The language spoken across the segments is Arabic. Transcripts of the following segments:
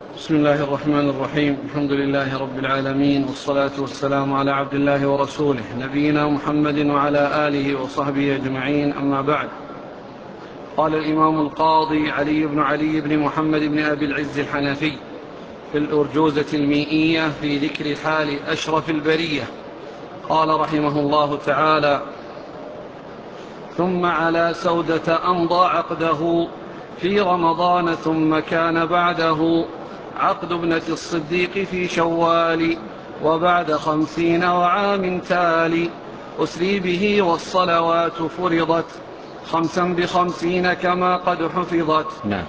بسم الله الرحمن الرحيم. الحمد لله رب العالمين، والصلاة والسلام على عبد الله ورسوله نبينا محمد وعلى آله وصحبه أجمعين، أما بعد. قال الإمام القاضي علي بن علي بن محمد بن أبي العز الحنفي في الأرجوزة المئية في ذكر حال أشرف البرية، قال رحمه الله تعالى: ثم على سودة أمضى عقده في رمضان، ثم كان بعده عقد ابنة الصديق في شوال، وبعد 50 وعام تالي أسري به، والصلوات فرضت 50 كما قد حفظت. نعم.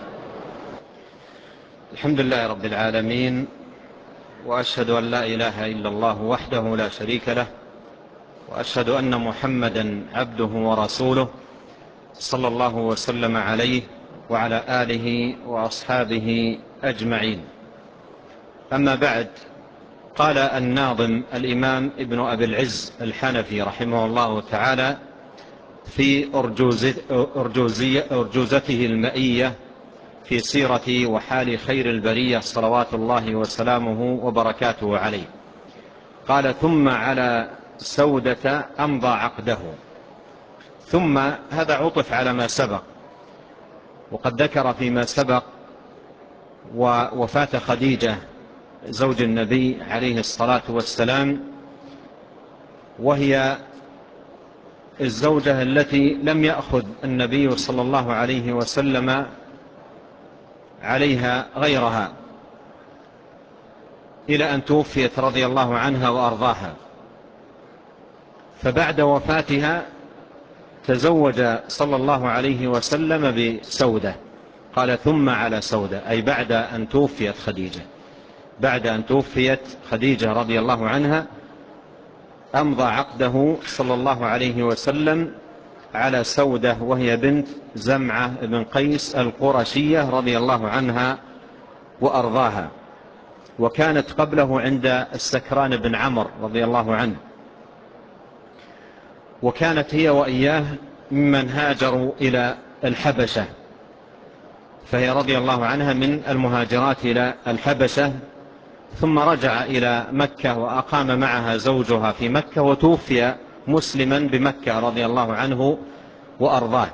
الحمد لله رب العالمين، وأشهد أن لا إله إلا الله وحده لا شريك له، وأشهد أن محمدا عبده ورسوله، صلى الله وسلم عليه وعلى آله وأصحابه أجمعين. أما بعد، قال الناظم الإمام ابن أبي العز الحنفي رحمه الله تعالى في أرجوزته المئية في سيرة وحال خير البرية صلوات الله وسلامه وبركاته عليه، قال: ثم على سودة أمضى عقده. ثم هذا عطف على ما سبق، وقد ذكر فيما سبق ووفاة خديجة زوج النبي عليه الصلاة والسلام، وهي الزوجة التي لم يأخذ النبي صلى الله عليه وسلم عليها غيرها إلى أن توفيت رضي الله عنها وأرضاها. فبعد وفاتها تزوج صلى الله عليه وسلم بسودة. قال: ثم على سودة، أي بعد أن توفيت خديجة، بعد أن توفيت خديجة رضي الله عنها أمضى عقده صلى الله عليه وسلم على سودة، وهي بنت زمعة بن قيس القرشية رضي الله عنها وأرضاها، وكانت قبله عند السكران بن عمرو رضي الله عنه، وكانت هي وإياه ممن هاجروا إلى الحبشة، فهي رضي الله عنها من المهاجرات إلى الحبشة، ثم رجع إلى مكة وأقام معها زوجها في مكة، وتوفي مسلما بمكة رضي الله عنه وأرضاه.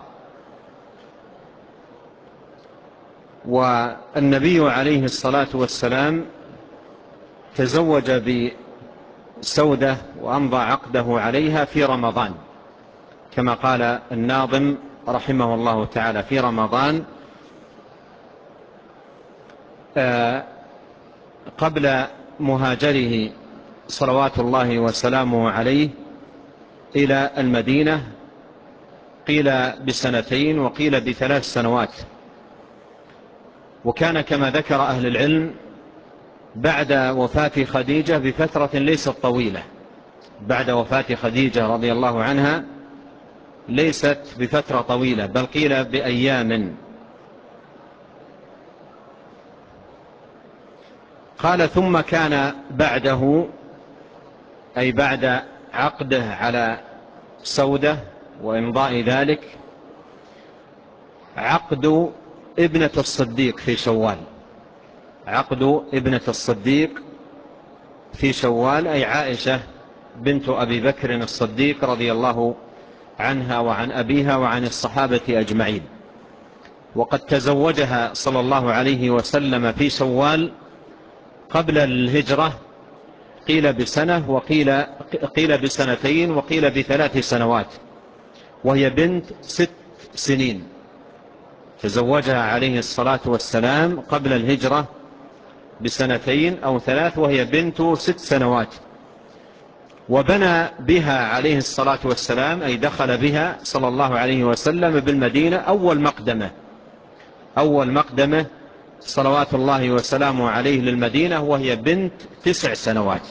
والنبي عليه الصلاة والسلام تزوج بسودة وأمضى عقده عليها في رمضان، كما قال الناظم رحمه الله تعالى: في رمضان قبل مهاجره صلوات الله وسلامه عليه إلى المدينة، قيل ب2 وقيل ب3 سنوات. وكان كما ذكر أهل العلم بعد وفاة خديجة بفترة ليست طويلة، بعد وفاة خديجة رضي الله عنها ليست بفترة طويلة، بل قيل بأيام. قال: ثم كان بعده، أي بعد عقده على سودة وإمضاء ذلك، عقد ابنة الصديق في شوال. عقد ابنة الصديق في شوال، أي عائشة بنت أبي بكر الصديق رضي الله عنها وعن أبيها وعن الصحابة أجمعين. وقد تزوجها صلى الله عليه وسلم في شوال قبل الهجرة، قيل ب1 وقيل ب2 وقيل ب3 سنوات، وهي بنت 6 سنين. تزوجها عليه الصلاة والسلام قبل الهجرة ب2 أو 3، وهي بنت 6 سنوات. وبنى بها عليه الصلاة والسلام، أي دخل بها صلى الله عليه وسلم بالمدينة أول مقدمة صلوات الله وسلامه عليه للمدينة، وهي بنت 9 سنوات.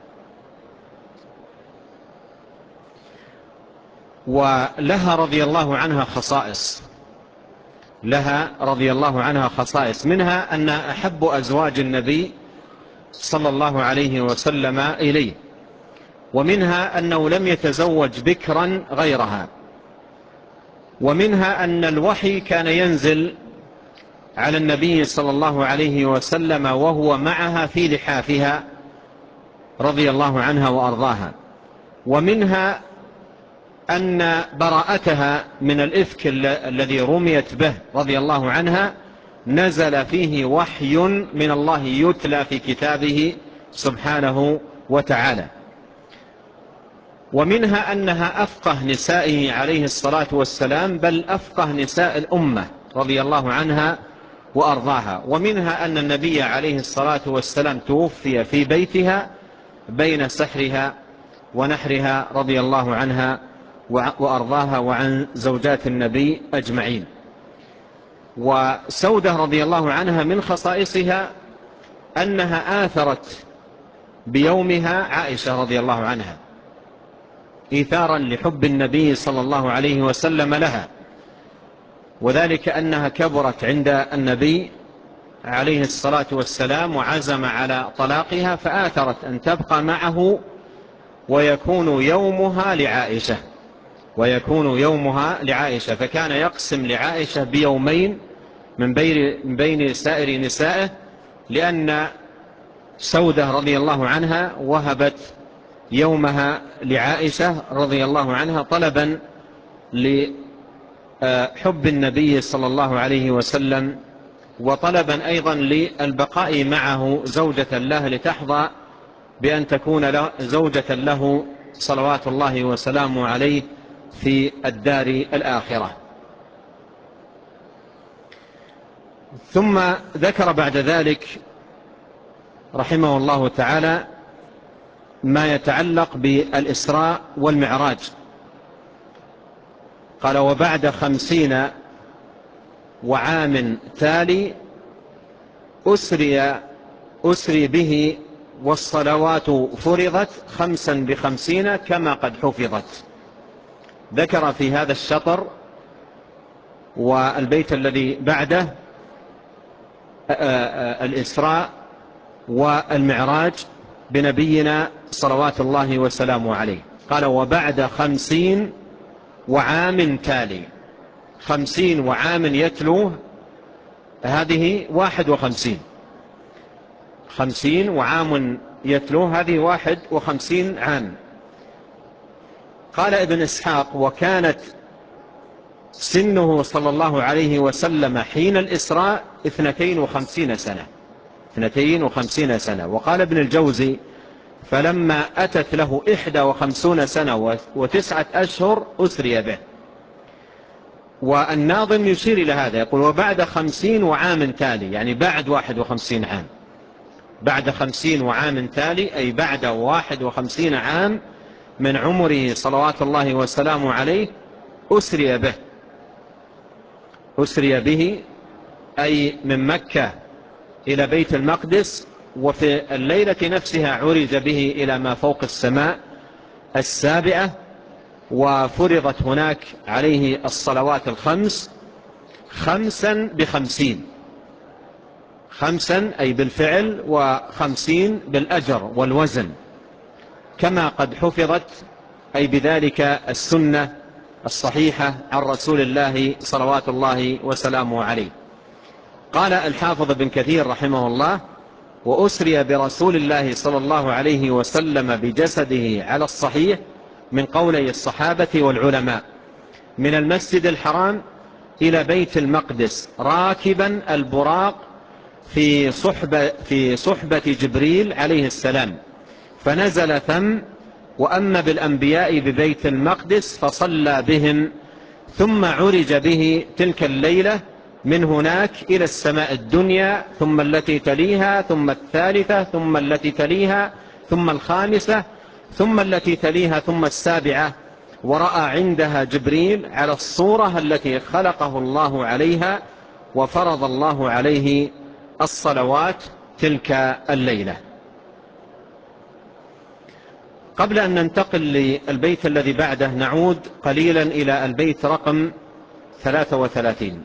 ولها رضي الله عنها خصائص، لها رضي الله عنها خصائص، منها أن أحب أزواج النبي صلى الله عليه وسلم إليه، ومنها أنه لم يتزوج بكرا غيرها، ومنها أن الوحي كان ينزل على النبي صلى الله عليه وسلم وهو معها في لحافها رضي الله عنها وأرضاها. ومنها أن براءتها من الإفك الذي رميت به رضي الله عنها نزل فيه وحي من الله يتلى في كتابه سبحانه وتعالى. ومنها أنها أفقه نسائه عليه الصلاة والسلام، بل أفقه نساء الأمة رضي الله عنها وأرضاها. ومنها أن النبي عليه الصلاة والسلام توفي في بيتها بين سحرها ونحرها رضي الله عنها وأرضاها وعن زوجات النبي أجمعين. وسودة رضي الله عنها من خصائصها أنها آثرت بيومها عائشة رضي الله عنها إيثارا لحب النبي صلى الله عليه وسلم لها، وذلك أنها كبرت عند النبي عليه الصلاة والسلام وعزم على طلاقها، فآثرت أن تبقى معه ويكون يومها لعائشة، فكان يقسم لعائشة بيومين من بين سائر نسائه، لأن سودة رضي الله عنها وهبت يومها لعائشة رضي الله عنها طلبا لحب النبي صلى الله عليه وسلم، وطلبا أيضا للبقاء معه زوجة له لتحظى بأن تكون زوجة له صلوات الله وسلامه عليه في الدار الآخرة. ثم ذكر بعد ذلك رحمه الله تعالى ما يتعلق بالإسراء والمعراج. قال: وبعد 50 وعام تالي أسري به والصلوات فرضت 55 كما قد حفظت. ذكر في هذا الشطر والبيت الذي بعده الإسراء والمعراج بنبينا صلوات الله وسلامه عليه. قال: وبعد 50 وعام تالي. 50 وعام يتلوه، هذه 51. 50 وعام يتلوه، هذه 51 عام. قال ابن إسحاق: وكانت سنه صلى الله عليه وسلم حين الإسراء 52 سنة. 52 سنة. وقال ابن الجوزي: فلما أتت له 51 سنة و9 أشهر أسري به. والناظم يشير إلى هذا، يقول: وبعد 50 وعام تالي، يعني بعد 51 عام. بعد 50 وعام تالي أي بعد 51 عام من عمره صلوات الله وسلامه عليه أسري به. أسري به أي من مكة إلى بيت المقدس، وفي الليلة نفسها عرج به إلى ما فوق السماء السابعة، وفرضت هناك عليه الصلوات الخمس 55. 5 أي بالفعل، و50 بالأجر والوزن، كما قد حفظت، أي بذلك السنة الصحيحة عن رسول الله صلوات الله وسلامه عليه. قال الحافظ ابن كثير رحمه الله: وأسري برسول الله صلى الله عليه وسلم بجسده على الصحيح من قولي الصحابة والعلماء من المسجد الحرام إلى بيت المقدس راكبا البراق في صحبة جبريل عليه السلام، فنزل ثم وأما بالأنبياء ببيت المقدس فصلى بهم، ثم عرج به تلك الليلة من هناك إلى السماء الدنيا، ثم التي تليها، ثم الثالثة، ثم التي تليها، ثم الخامسة، ثم التي تليها، ثم السابعة، ورأى عندها جبريل على الصورة التي خلقه الله عليها، وفرض الله عليه الصلوات تلك الليلة. قبل أن ننتقل للبيت الذي بعده نعود قليلا إلى البيت رقم 33.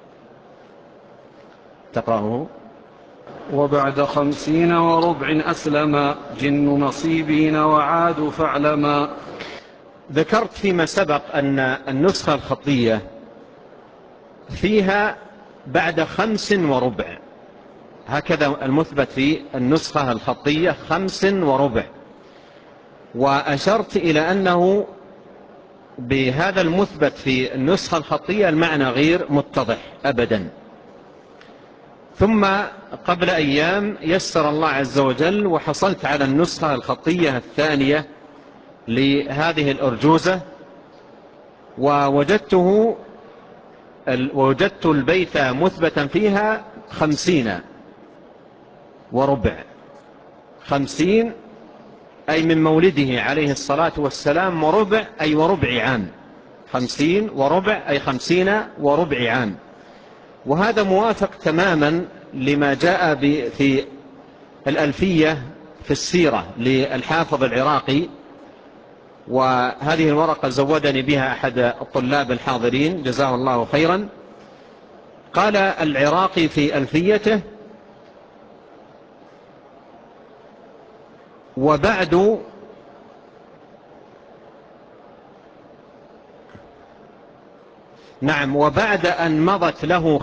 تقرأه: وبعد 50 وربع أسلما جن نصيبين وعادوا فاعلما. ذكرت فيما سبق أن النسخة الخطية فيها بعد 5:15. هكذا المثبت في النسخة الخطية 5:15. وأشرت إلى أنه بهذا المثبت في النسخة الخطية المعنى غير متضح أبدا. ثم قبل أيام يسر الله عز وجل وحصلت على النسخة الخطية الثانية لهذه الأرجوزة، ووجدت البيت مثبتا فيها 50:15. 50 أي من مولده عليه الصلاة والسلام وربع، أي وربع عام. 50:15 أي 50 وربع عام. وهذا موافق تماما لما جاء في الألفية في السيرة للحافظ العراقي، وهذه الورقة زودني بها أحد الطلاب الحاضرين جزاه الله خيرا. قال العراقي في ألفيته: وبعد أن مضت له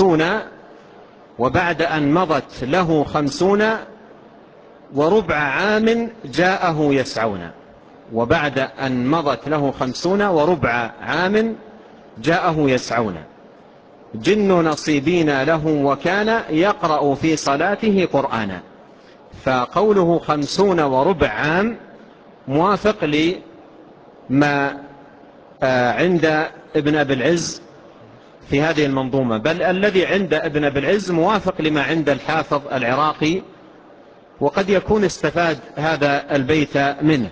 50 وربع عام جاءه يسعون. وبعد أن مضت له 50 وربع عام جاءه يسعون. جن نصيبين له وكان يقرأ في صلاته قرآنا. فقوله 50 وربع عام موافق لما عند ابن أبي العز في هذه المنظومة، بل الذي عند ابن أبي العز موافق لما عند الحافظ العراقي، وقد يكون استفاد هذا البيت منه.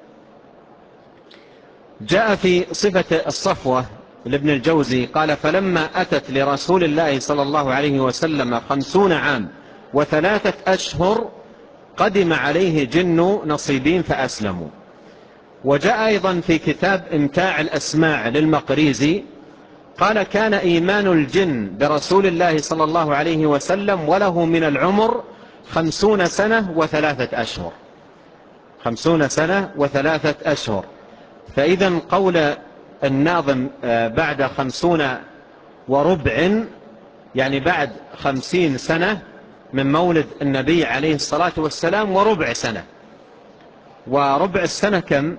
جاء في صفة الصفوة لابن الجوزي قال: فلما أتت لرسول الله صلى الله عليه وسلم 50 عام و3 أشهر قدم عليه جن نصيبين فأسلموا. وجاء أيضا في كتاب إمتاع الأسماع للمقريزي قال: كان إيمان الجن برسول الله صلى الله عليه وسلم وله من العمر 50 سنة و3 أشهر. 50 سنة و3 أشهر. فإذا قول الناظم بعد 50 وربع يعني بعد 50 سنة من مولد النبي عليه الصلاة والسلام وربع سنة. وربع السنة كم؟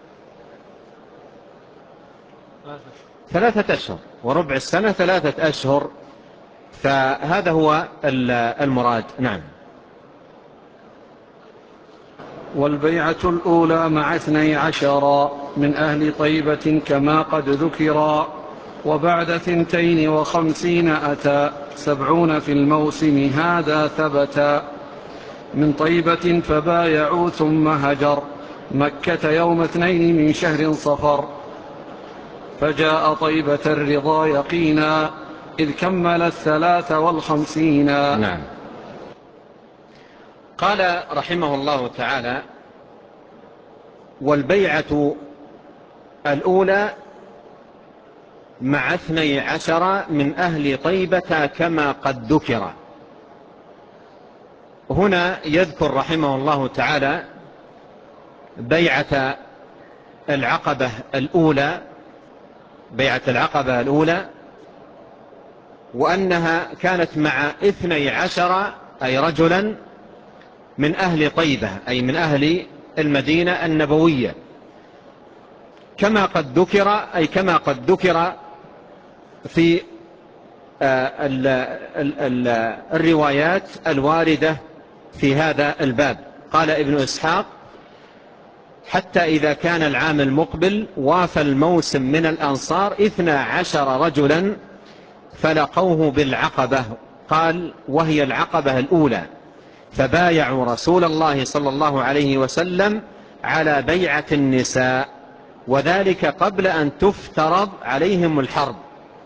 3 أشهر. وربع السنة 3 أشهر. فهذا هو المراد. نعم. والبيعة الأولى مع 12 من أهل طيبة كما قد ذكرا، وبعد 52 أتى 70 في الموسم هذا ثبتا. من طيبة فبايعوا ثم هجر مكة يوم 2 من شهر صفر، فجاء طيبة الرضا يقينا إذ كمل 53. نعم. قال رحمه الله تعالى: والبيعة الأولى مع 12 من أهل طيبة كما قد ذكر. هنا يذكر رحمه الله تعالى بيعة العقبة الأولى، وأنها كانت مع 12 أي رجلا من أهل طيبة، أي من أهل المدينة النبوية. كما قد ذكر أي كما قد ذكر في الروايات الواردة في هذا الباب. قال ابن إسحاق: حتى إذا كان العام المقبل وافى الموسم من الأنصار 12 رجلا فلقوه بالعقبة. قال: وهي العقبة الأولى. فبايعوا رسول الله صلى الله عليه وسلم على بيعة النساء، وذلك قبل أن تفترض عليهم الحرب.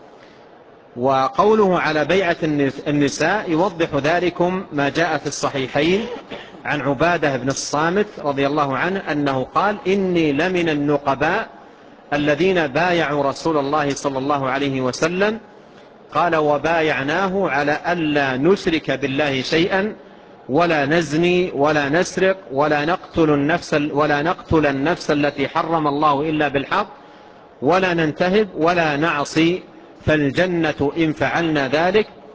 وقوله على بيعة النساء يوضح ذلكم ما جاء في الصحيحين عن عبادة بن الصامت رضي الله عنه أنه قال: إني لمن النقباء الذين بايعوا رسول الله صلى الله عليه وسلم. قال: وبايعناه على ألا نشرك بالله شيئا ولا نزني ولا نسرق ولا نقتل النفس التي حرم الله إلا بالحق ولا ننتهب ولا نعصي، فالجنة إن فعلنا ذلك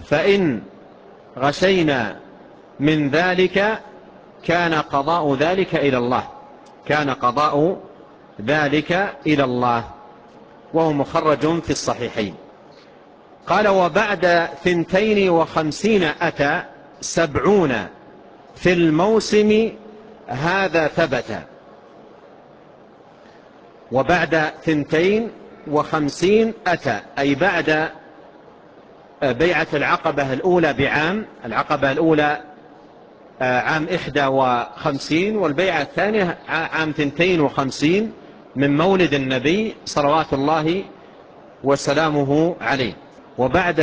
فإن غشينا من ذلك كان قضاء ذلك إلى الله، كان قضاء ذلك إلى الله، وهو مخرج في الصحيحين. قال: وبعد 52 أتى 70 في الموسم هذا ثبت. وبعد 52 أتى أي بعد بيعة العقبة الأولى بعام، العقبة الأولى عام 51، والبيعة الثانية عام 52 من مولد النبي صلوات الله وسلامه عليه. وبعد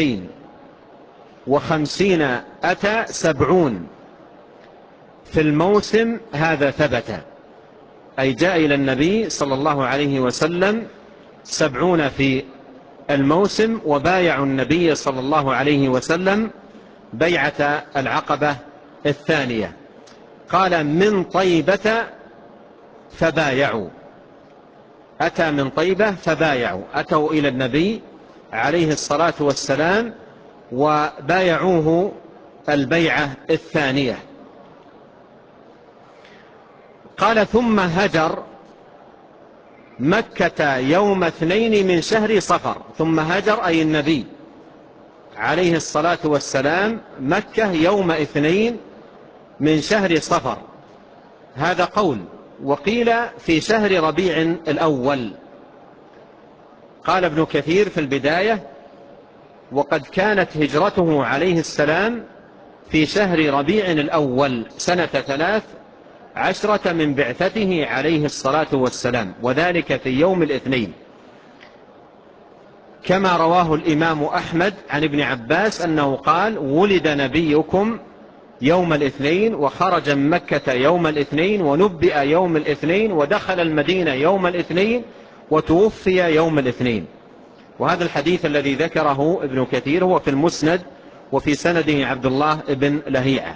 52 أتى 70 في الموسم هذا ثبت، أي جاء إلى النبي صلى الله عليه وسلم 70 في الموسم، وبايعوا النبي صلى الله عليه وسلم بيعة العقبة الثانية. قال: من طيبة فبايعوا، أتى من طيبة فبايعوا، أتوا إلى النبي عليه الصلاة والسلام وبايعوه البيعة الثانية. قال: ثم هجر مكة يوم 2 من شهر صفر. ثم هجر أي النبي عليه الصلاة والسلام مكة يوم 2 من شهر صفر، هذا قول. وقيل في شهر ربيع الأول. قال ابن كثير في البداية: وقد كانت هجرته عليه السلام في شهر ربيع الأول سنة 13 من بعثته عليه الصلاة والسلام، وذلك في يوم الاثنين، كما رواه الإمام أحمد عن ابن عباس أنه قال: ولد نبيكم يوم الاثنين، وخرج من مكة يوم الاثنين، ونبئ يوم الاثنين، ودخل المدينة يوم الاثنين، وتوفي يوم الاثنين. وهذا الحديث الذي ذكره ابن كثير هو في المسند، وفي سنده عبد الله بن لهيعة.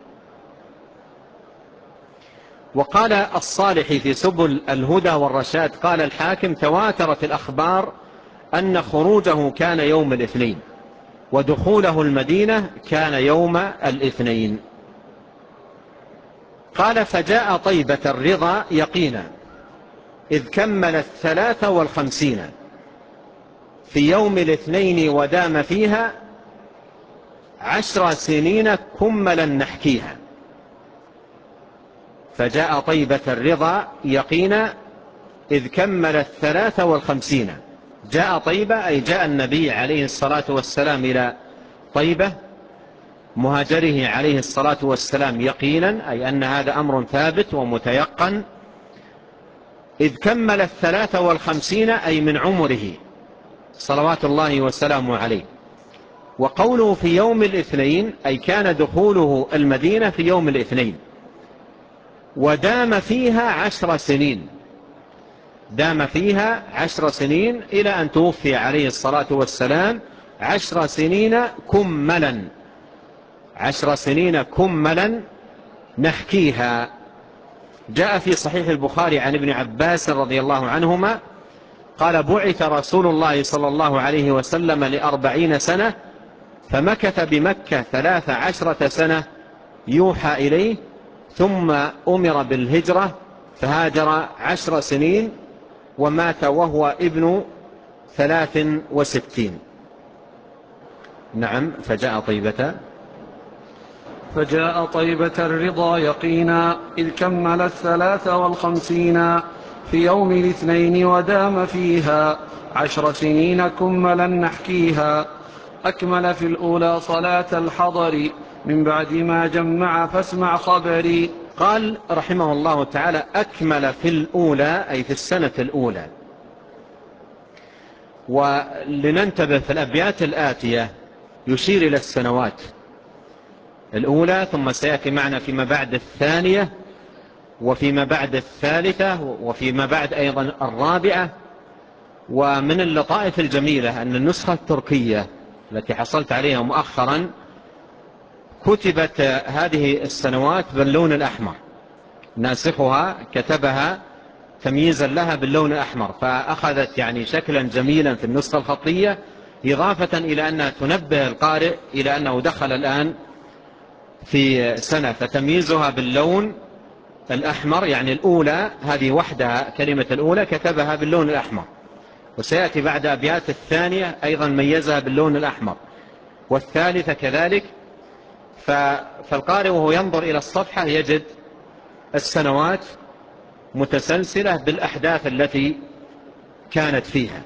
وقال الصالحي في سبل الهدى والرشاد: قال الحاكم: تواترت الأخبار أن خروجه كان يوم الاثنين، ودخوله المدينة كان يوم الاثنين. قال: فجاء طيبة الرضا يقينا إذ كمل 53 في يوم الاثنين، ودام فيها 10 سنين كملا نحكيها. فجاء طيبة الرضا يقينا إذ كمل 53. جاء طيبة أي جاء النبي عليه الصلاة والسلام إلى طيبة مهاجره عليه الصلاة والسلام يقينا، أي أن هذا أمر ثابت ومتيقن. إذ كمل 53 أي من عمره صلوات الله وسلامه عليه. وقوله في يوم الاثنين أي كان دخوله المدينة في يوم الاثنين، ودام فيها 10 سنين، دام فيها 10 سنين إلى أن توفي عليه الصلاة والسلام. 10 سنين كملا، 10 سنين كملا نحكيها. جاء في صحيح البخاري عن ابن عباس رضي الله عنهما قال: بعث رسول الله صلى الله عليه وسلم ل40 سنة، فمكث بمكة 13 سنة يوحى إليه، ثم أمر بالهجرة فهاجر 10 سنين، ومات وهو ابن 63. نعم. فجاء طيبة الرضا يقينا إذ كمل 53 في يوم الاثنين، ودام فيها 10 سنين كملا نحكيها. أكمل في الأولى صلاة الحضر من بعد ما جمع فاسمع خبري. قال رحمه الله تعالى: أكمل في الأولى أي في السنة الأولى. ولننتبه في الأبيات الآتية يشير إلى السنوات الأولى، ثم سيأتي معنا فيما بعد الثانية، وفيما بعد الثالثة، وفيما بعد أيضا الرابعة. ومن اللطائف الجميلة أن النسخة التركية التي حصلت عليها مؤخرا كتبت هذه السنوات باللون الأحمر، ناسخها كتبها تمييزا لها باللون الأحمر، فأخذت يعني شكلا جميلا في النسخة الخطية إضافة إلى أنها تنبه القارئ إلى أنه دخل الآن في سنة، فتمييزها باللون الأحمر، يعني الأولى هذه وحدها كلمة الأولى كتبها باللون الأحمر، وسيأتي بعد أبيات الثانية أيضا ميزها باللون الأحمر، والثالثة كذلك. فالقارئ وهو ينظر إلى الصفحة يجد السنوات متسلسلة بالأحداث التي كانت فيها.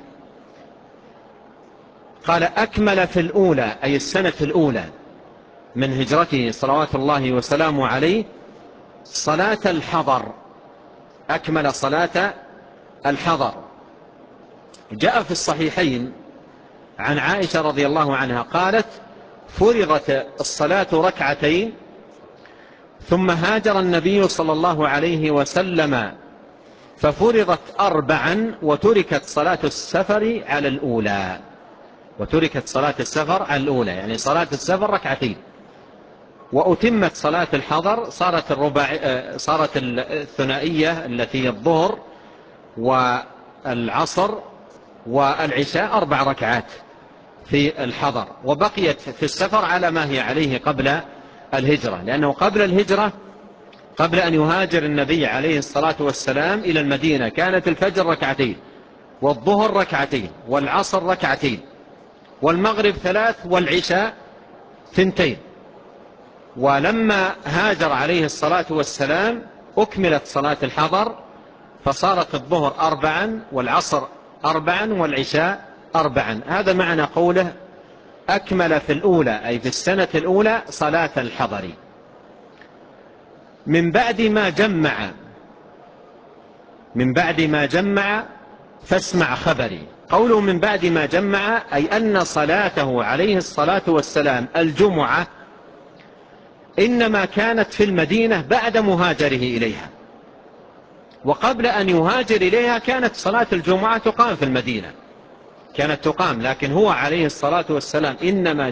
قال أكمل في الأولى، أي السنة الأولى من هجرته صلوات الله وسلامه عليه، صلاة الحضر، أكمل صلاة الحضر. جاء في الصحيحين عن عائشة رضي الله عنها قالت: فرضت الصلاة ركعتين ثم هاجر النبي صلى الله عليه وسلم ففرضت 4 وتركت صلاة السفر على الأولى. وتركت صلاة السفر على الأولى، يعني صلاة السفر ركعتين، وأتمت صلاة الحضر، صارت الثنائية التي الظهر والعصر والعشاء 4 ركعات في الحضر، وبقيت في السفر على ما هي عليه قبل الهجرة، لأنه قبل الهجرة، قبل أن يهاجر النبي عليه الصلاة والسلام إلى المدينة، كانت الفجر ركعتين، والظهر ركعتين، والعصر ركعتين، والمغرب 3، والعشاء 2. ولما هاجر عليه الصلاة والسلام أكملت صلاة الحضر، فصارت الظهر 4 والعصر 4 والعشاء 4. هذا معنى قوله أكمل في الأولى، أي في السنة الأولى صلاة الحضر. من بعد ما جمع فاسمع خبري. قوله من بعد ما جمع أي أن صلاته عليه الصلاة والسلام الجمعة إنما كانت في المدينة بعد مهاجره إليها، وقبل أن يهاجر إليها كانت صلاة الجمعة تقام في المدينة، كانت تقام، لكن هو عليه الصلاة والسلام إنما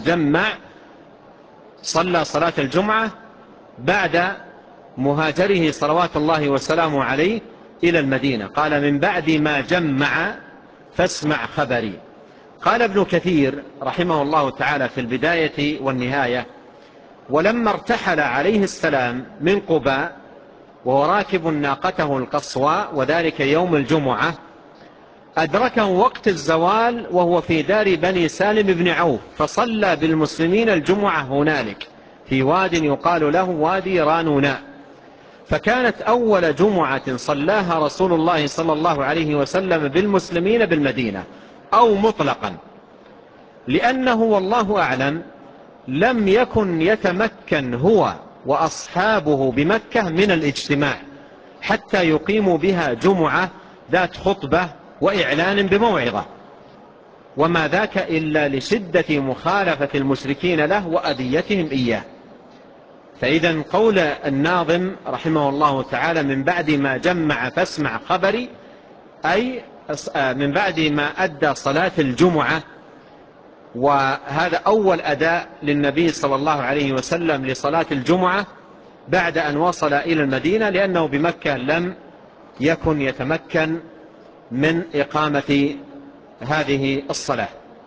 صلى صلاة الجمعة بعد مهاجره صلوات الله وسلامه عليه إلى المدينة. قال من بعد ما جمع فاسمع خبري. قال ابن كثير رحمه الله تعالى في البداية والنهاية: ولما ارتحل عليه السلام من قباء وهو راكب ناقته القصواء، وذلك يوم الجمعة، أدركه وقت الزوال وهو في دار بني سالم بن عوف، فصلى بالمسلمين الجمعة هنالك في واد يقال له وادي رانوناء، فكانت أول جمعة صلاها رسول الله صلى الله عليه وسلم بالمسلمين بالمدينة، أو مطلقا، لأنه والله أعلم لم يكن يتمكن هو وأصحابه بمكة من الاجتماع حتى يقيموا بها جمعة ذات خطبة وإعلان بموعظة، وما ذاك إلا لشدة مخالفة المشركين له وأذيتهم إياه. فإذا قول الناظم رحمه الله تعالى من بعد ما جمع فاسمع خبري، أي من بعد ما أدى صلاة الجمعة، وهذا أول أداء للنبي صلى الله عليه وسلم لصلاة الجمعة بعد أن وصل إلى المدينة، لأنه بمكة لم يكن يتمكن من إقامة هذه الصلاة.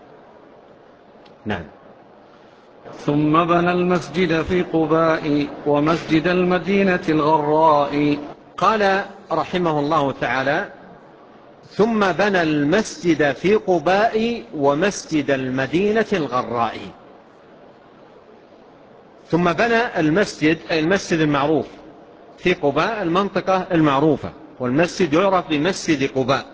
نعم. ثم بنى المسجد في قباء ومسجد المدينة الغراء. قال رحمه الله تعالى: ثم بنى المسجد في قباء ومسجد المدينة الغراء. ثم بنى المسجد، أي المسجد المعروف في قباء، المنطقة المعروفة، والمسجد يعرف بمسجد قباء.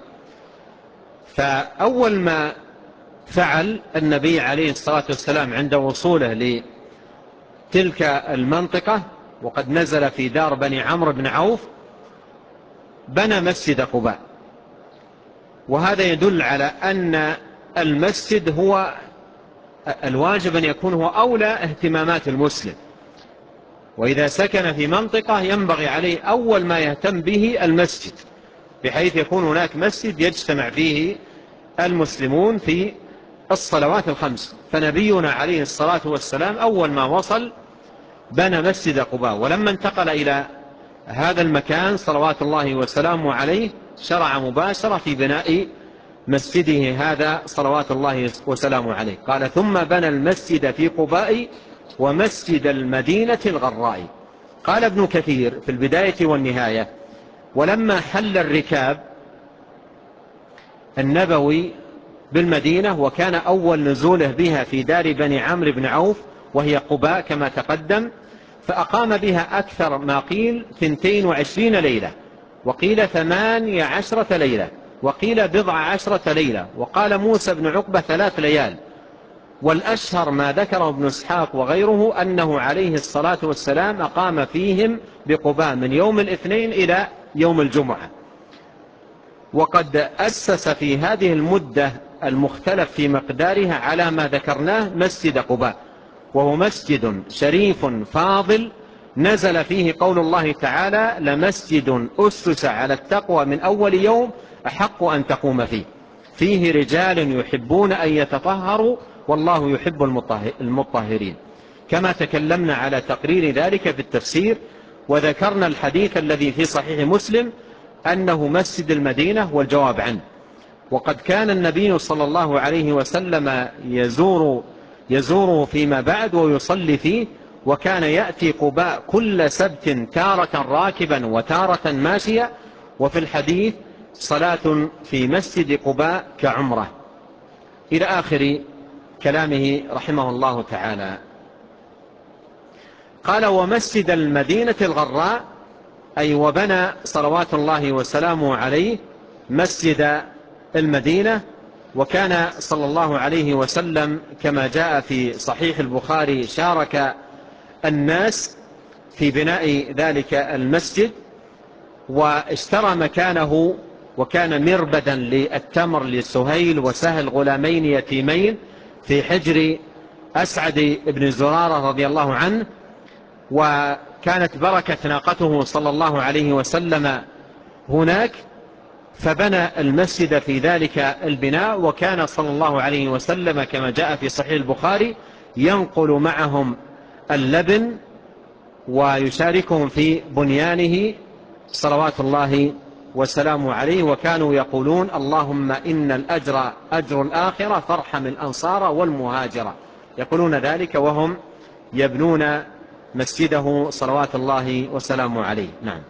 فأول ما فعل النبي عليه الصلاة والسلام عند وصوله لتلك المنطقة وقد نزل في دار بني عمرو بن عوف، بنى مسجد قباء. وهذا يدل على أن المسجد هو الواجب أن يكون هو أولى اهتمامات المسلم، وإذا سكن في منطقة ينبغي عليه أول ما يهتم به المسجد، بحيث يكون هناك مسجد يجتمع فيه المسلمون في الصلوات الخمس. فنبينا عليه الصلاة والسلام أول ما وصل بنى مسجد قباء، ولما انتقل إلى هذا المكان صلوات الله وسلامه عليه شرع مباشرة في بناء مسجده هذا صلوات الله وسلامه عليه. قال ثم بنى المسجد في قباء ومسجد المدينة الغراء. قال ابن كثير في البداية والنهاية: ولما حل الركاب النبوي بالمدينة وكان أول نزوله بها في دار بني عمرو بن عوف وهي قباء كما تقدم، فأقام بها أكثر ما قيل 22 ليلة، وقيل 18 ليلة، وقيل 19 ليلة، وقال موسى بن عقبة 3 ليال. والأشهر ما ذكره ابن إسحاق وغيره أنه عليه الصلاة والسلام أقام فيهم بقباء من يوم الاثنين إلى يوم الجمعة. وقد أسس في هذه المدة المختلف في مقدارها على ما ذكرناه مسجد قباء، وهو مسجد شريف فاضل نزل فيه قول الله تعالى: لمسجد أسس على التقوى من أول يوم أحق أن تقوم فيه، فيه رجال يحبون أن يتطهروا والله يحب المطهرين. كما تكلمنا على تقرير ذلك في التفسير، وذكرنا الحديث الذي في صحيح مسلم أنه مسجد المدينة والجواب عنه. وقد كان النبي صلى الله عليه وسلم يزور فيما بعد ويصلي فيه، وكان يأتي قباء كل سبت تارة راكبا وتارة ماشيا، وفي الحديث: صلاة في مسجد قباء كعمرة، إلى آخر كلامه رحمه الله تعالى. قال: ومسجد المدينة الغراء، أي وبنى صلوات الله وسلامه عليه مسجد المدينة. وكان صلى الله عليه وسلم كما جاء في صحيح البخاري شارك الناس في بناء ذلك المسجد، واشترى مكانه، وكان مربدا للتمر لسهيل وسهل غلامين يتيمين في حجر أسعد بن زرارة رضي الله عنه، وكانت بركة ناقته صلى الله عليه وسلم هناك، فبنى المسجد في ذلك البناء. وكان صلى الله عليه وسلم كما جاء في صحيح البخاري ينقل معهم اللبن ويشاركهم في بنيانه صلوات الله وسلامه عليه. وكانوا يقولون: اللهم إن الأجر أجر الآخرة فارحم الأنصار والمهاجرة، يقولون ذلك وهم يبنون مسجده صلوات الله وسلامه عليه. نعم.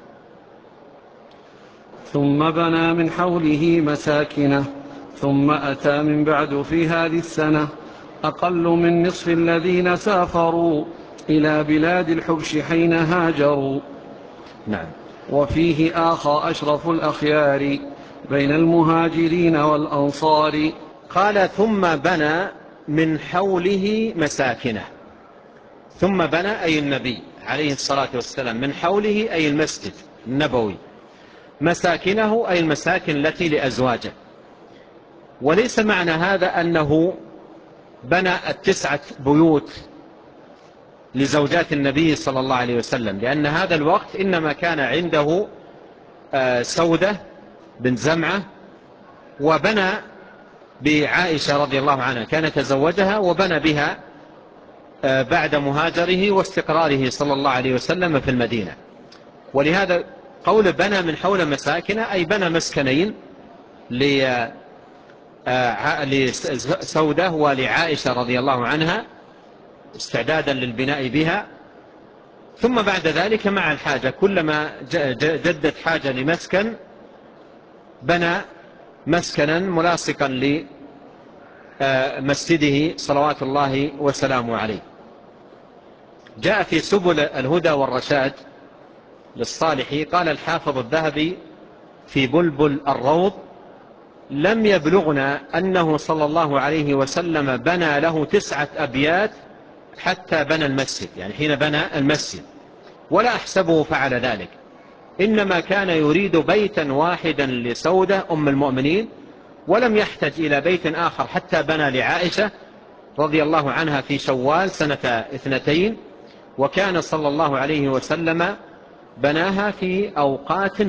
ثم بنى من حوله مساكنه، ثم أتى من بعد في هذه السنة أقل من نصف الذين سافروا إلى بلاد الحبش حين هاجروا. نعم. وفيه آخى أشرف الأخيار بين المهاجرين والأنصار. قال: ثم بنى من حوله مساكنه. ثم بنى أي النبي عليه الصلاة والسلام من حوله أي المسجد النبوي، مساكنه أي المساكن التي لأزواجه. وليس معنى هذا أنه بنى 9 بيوت لزوجات النبي صلى الله عليه وسلم، لأن هذا الوقت إنما كان عنده سودة بنت زمعة، وبنى بعائشة رضي الله عنها، كان تزوجها وبنى بها بعد مهاجره واستقراره صلى الله عليه وسلم في المدينة. ولهذا قول بنى من حول مساكنه أي بنى مسكنين لسودة ولعائشة رضي الله عنها استعدادا للبناء بها. ثم بعد ذلك مع الحاجة كلما جدت حاجة لمسكن بنى مسكنا ملاصقا لمسجده صلوات الله وسلامه عليه. جاء في سبل الهدى والرشاد للصالحي قال الحافظ الذهبي في بلبل الروض: لم يبلغنا أنه صلى الله عليه وسلم بنى له 9 أبيات حتى بنى المسجد، يعني حين بنى المسجد، ولا أحسبه فعل ذلك، إنما كان يريد بيتا واحدا لسودة أم المؤمنين، ولم يحتج إلى بيت آخر حتى بنى لعائشة رضي الله عنها في شوال سنة 2، وكان صلى الله عليه وسلم بناها في أوقات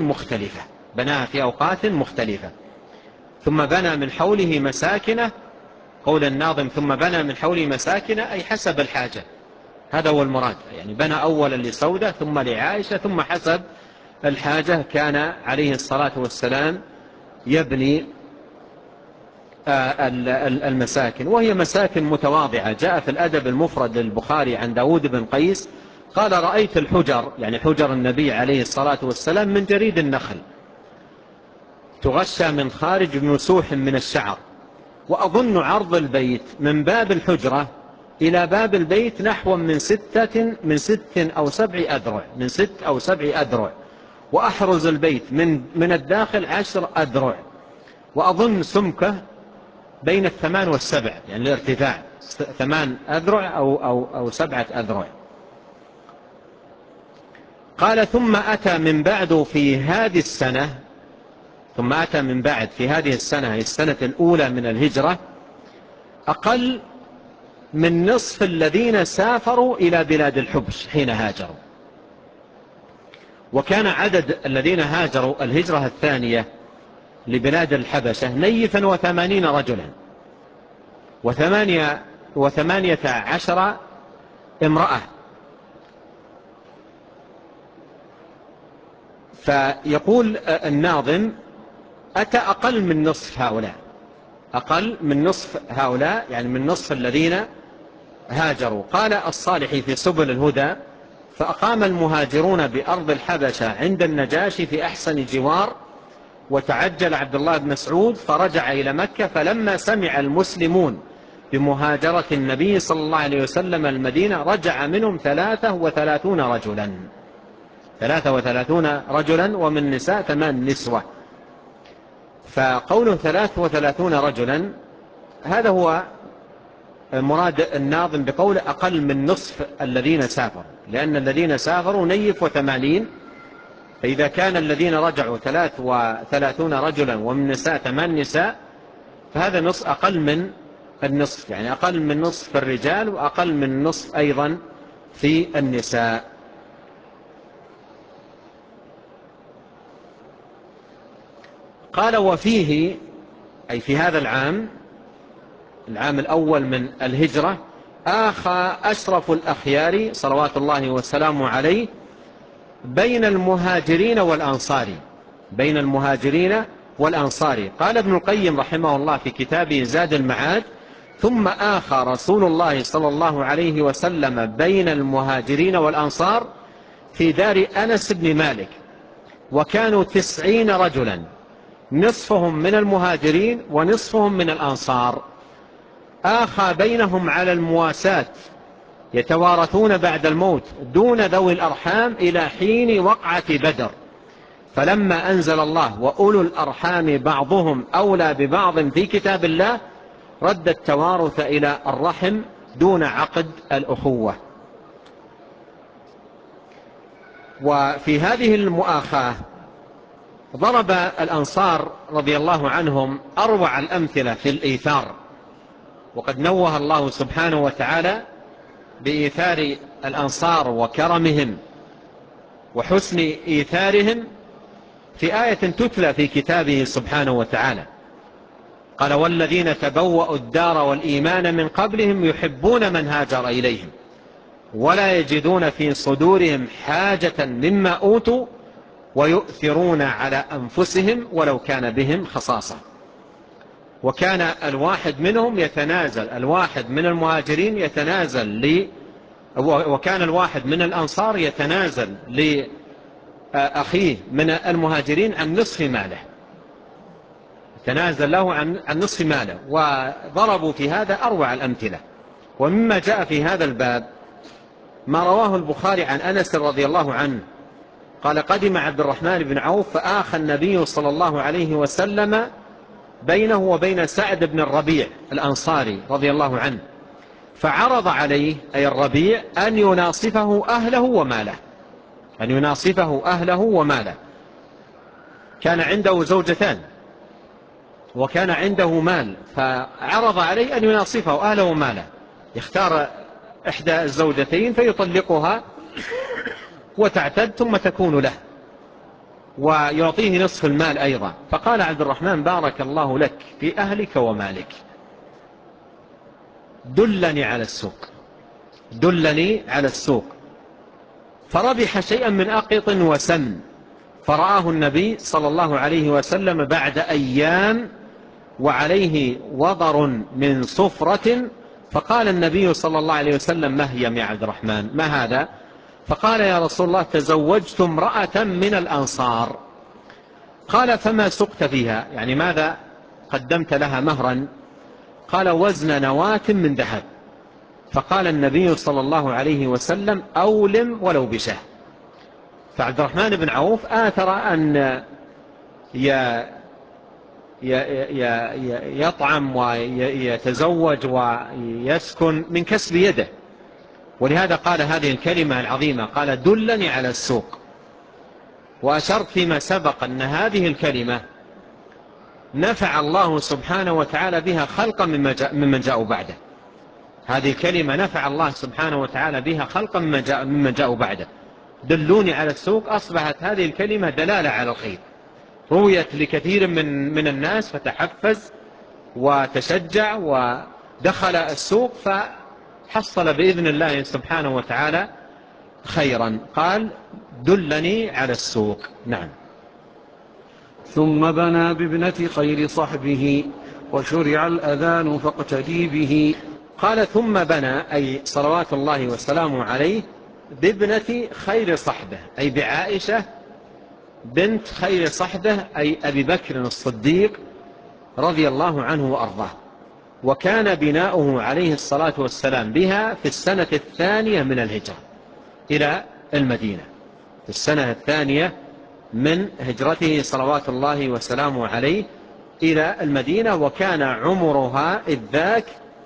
مختلفة. ثم بنى من حوله مساكنه، قول الناظم: ثم بنى من حوله مساكنه أي حسب الحاجة، هذا هو المراد، يعني بنى أولا لسودة ثم لعائشة ثم حسب الحاجة كان عليه الصلاة والسلام يبني المساكن، وهي مساكن متواضعة. جاء في الأدب المفرد للبخاري عن داود بن قيس قال: رأيت الحجر، يعني حجر النبي عليه الصلاة والسلام، من جريد النخل تغشى من خارج بمسوح من الشعر، وأظن عرض البيت من باب الحجرة إلى باب البيت نحو من 6 أو 7 أذرع، من 6 أو 7 أذرع، وأحرز البيت من الداخل 10 أذرع، وأظن سمكه بين 8 و7، يعني الارتفاع 8 أذرع أو 7 أذرع. قال: ثم أتى من بعد في هذه السنة، ثم أتى من بعد في هذه السنة، السنة الأولى من الهجرة، أقل من نصف الذين سافروا إلى بلاد الحبش حين هاجروا. وكان عدد الذين هاجروا الهجرة الثانية لبلاد الحبشة 180 رجلا، 18 امرأة. فيقول الناظم: أتى أقل من نصف هؤلاء، أقل من نصف هؤلاء، يعني من نصف الذين هاجروا. قال الصالحي في سبل الهدى: فأقام المهاجرون بأرض الحبشة عند النجاشي في أحسن جوار، وتعجل عبد الله بن مسعود فرجع إلى مكة، فلما سمع المسلمون بمهاجرة النبي صلى الله عليه وسلم المدينة رجع منهم 33 رجلا، 33 رجلا، ومن نساء 8 نسوة. فقوله 33 رجلا هذا هو مراد الناظم بقول أقل من نصف الذين سافروا، لأن الذين سافروا 80، فإذا كان الذين رجعوا 33 رجلا ومن نساء 8 نساء، فهذا نصف، أقل من النصف، يعني أقل من نصف الرجال وأقل من النصف أيضا في النساء. قال: وفيه، أي في هذا العام الأول من الهجرة، آخى أشرف الأخيار صلوات الله وسلامه عليه بين المهاجرين والأنصار، بين المهاجرين والأنصار. قال ابن القيم رحمه الله في كتابه زاد المعاد: ثم آخى رسول الله صلى الله عليه وسلم بين المهاجرين والأنصار في دار أنس بن مالك، وكانوا 90 رجلا، نصفهم من المهاجرين ونصفهم من الأنصار. آخى بينهم على المواساة، يتوارثون بعد الموت دون ذوي الأرحام إلى حين وقعة بدر، فلما أنزل الله وأولو الأرحام بعضهم أولى ببعض في كتاب الله رد التوارث إلى الرحم دون عقد الأخوة. وفي هذه المؤاخاة ضرب الأنصار رضي الله عنهم أروع الأمثلة في الإيثار، وقد نوه الله سبحانه وتعالى بإيثار الأنصار وكرمهم وحسن إيثارهم في آية تتلى في كتابه سبحانه وتعالى. قال: والذين تبوأوا الدار والإيمان من قبلهم يحبون من هاجر إليهم ولا يجدون في صدورهم حاجة مما أوتوا ويؤثرون على أنفسهم ولو كان بهم خصاصة. وكان الواحد منهم يتنازل، الواحد من المهاجرين يتنازل وكان الواحد من الأنصار يتنازل لأخيه من المهاجرين عن نصف ماله، تنازل له عن نصف ماله. وضربوا في هذا أروع الأمثلة. ومما جاء في هذا الباب ما رواه البخاري عن أنس رضي الله عنه قال: قدم عبد الرحمن بن عوف فآخى النبي صلى الله عليه وسلم بينه وبين سعد بن الربيع الأنصاري رضي الله عنه، فعرض عليه، أي الربيع، أن يناصفه أهله وماله، أن يناصفه أهله وماله. كان عنده زوجتان وكان عنده مال، فعرض عليه أن يناصفه أهله وماله، يختار إحدى الزوجتين فيطلقها وتعتد ثم تكون له، ويعطيه نصف المال أيضا. فقال عبد الرحمن: بارك الله لك في أهلك ومالك، دلني على السوق، دلني على السوق. فربح شيئا من أقط وسم، فرآه النبي صلى الله عليه وسلم بعد أيام وعليه وضر من صفرة، فقال النبي صلى الله عليه وسلم: ما هي يا عبد الرحمن؟ ما هذا؟ فقال: يا رسول الله، تزوجت امرأة من الأنصار. قال: فما سقت فيها؟ يعني ماذا قدمت لها مهرا؟ قال: وزن نواة من ذهب. فقال النبي صلى الله عليه وسلم: أولم ولو بشاه. فعبد الرحمن بن عوف آثر أن يطعم ويتزوج ويسكن من كسب يده، ولهذا قال هذه الكلمة العظيمة، قال: دلني على السوق. وأشرت فيما سبق أن هذه الكلمة نفع الله سبحانه وتعالى بها خلقا ممن جاءوا بعده. هذه الكلمة نفع الله سبحانه وتعالى بها خلقا ممن جاءوا بعده. دلوني على السوق، أصبحت هذه الكلمة دلالة على الخير، رويت لكثير من الناس فتحفز وتشجع ودخل السوق، فحصل بإذن الله سبحانه وتعالى خيرا. قال: دلني على السوق. نعم. ثم بنى بابنة خير صحبه وشرع الأذان فاقتدي به. قال: ثم بنى، أي صلوات الله وسلامه عليه، بابنة خير صحبه، أي بعائشة بنت خير صحبه، أي أبي بكر الصديق رضي الله عنه وأرضاه. وكان بناؤه عليه الصلاة والسلام بها في السنة الثانية من الهجرة إلى المدينة، في السنة الثانية من هجرته صلوات الله وسلامه عليه إلى المدينة. وكان عمرها إذ ذاك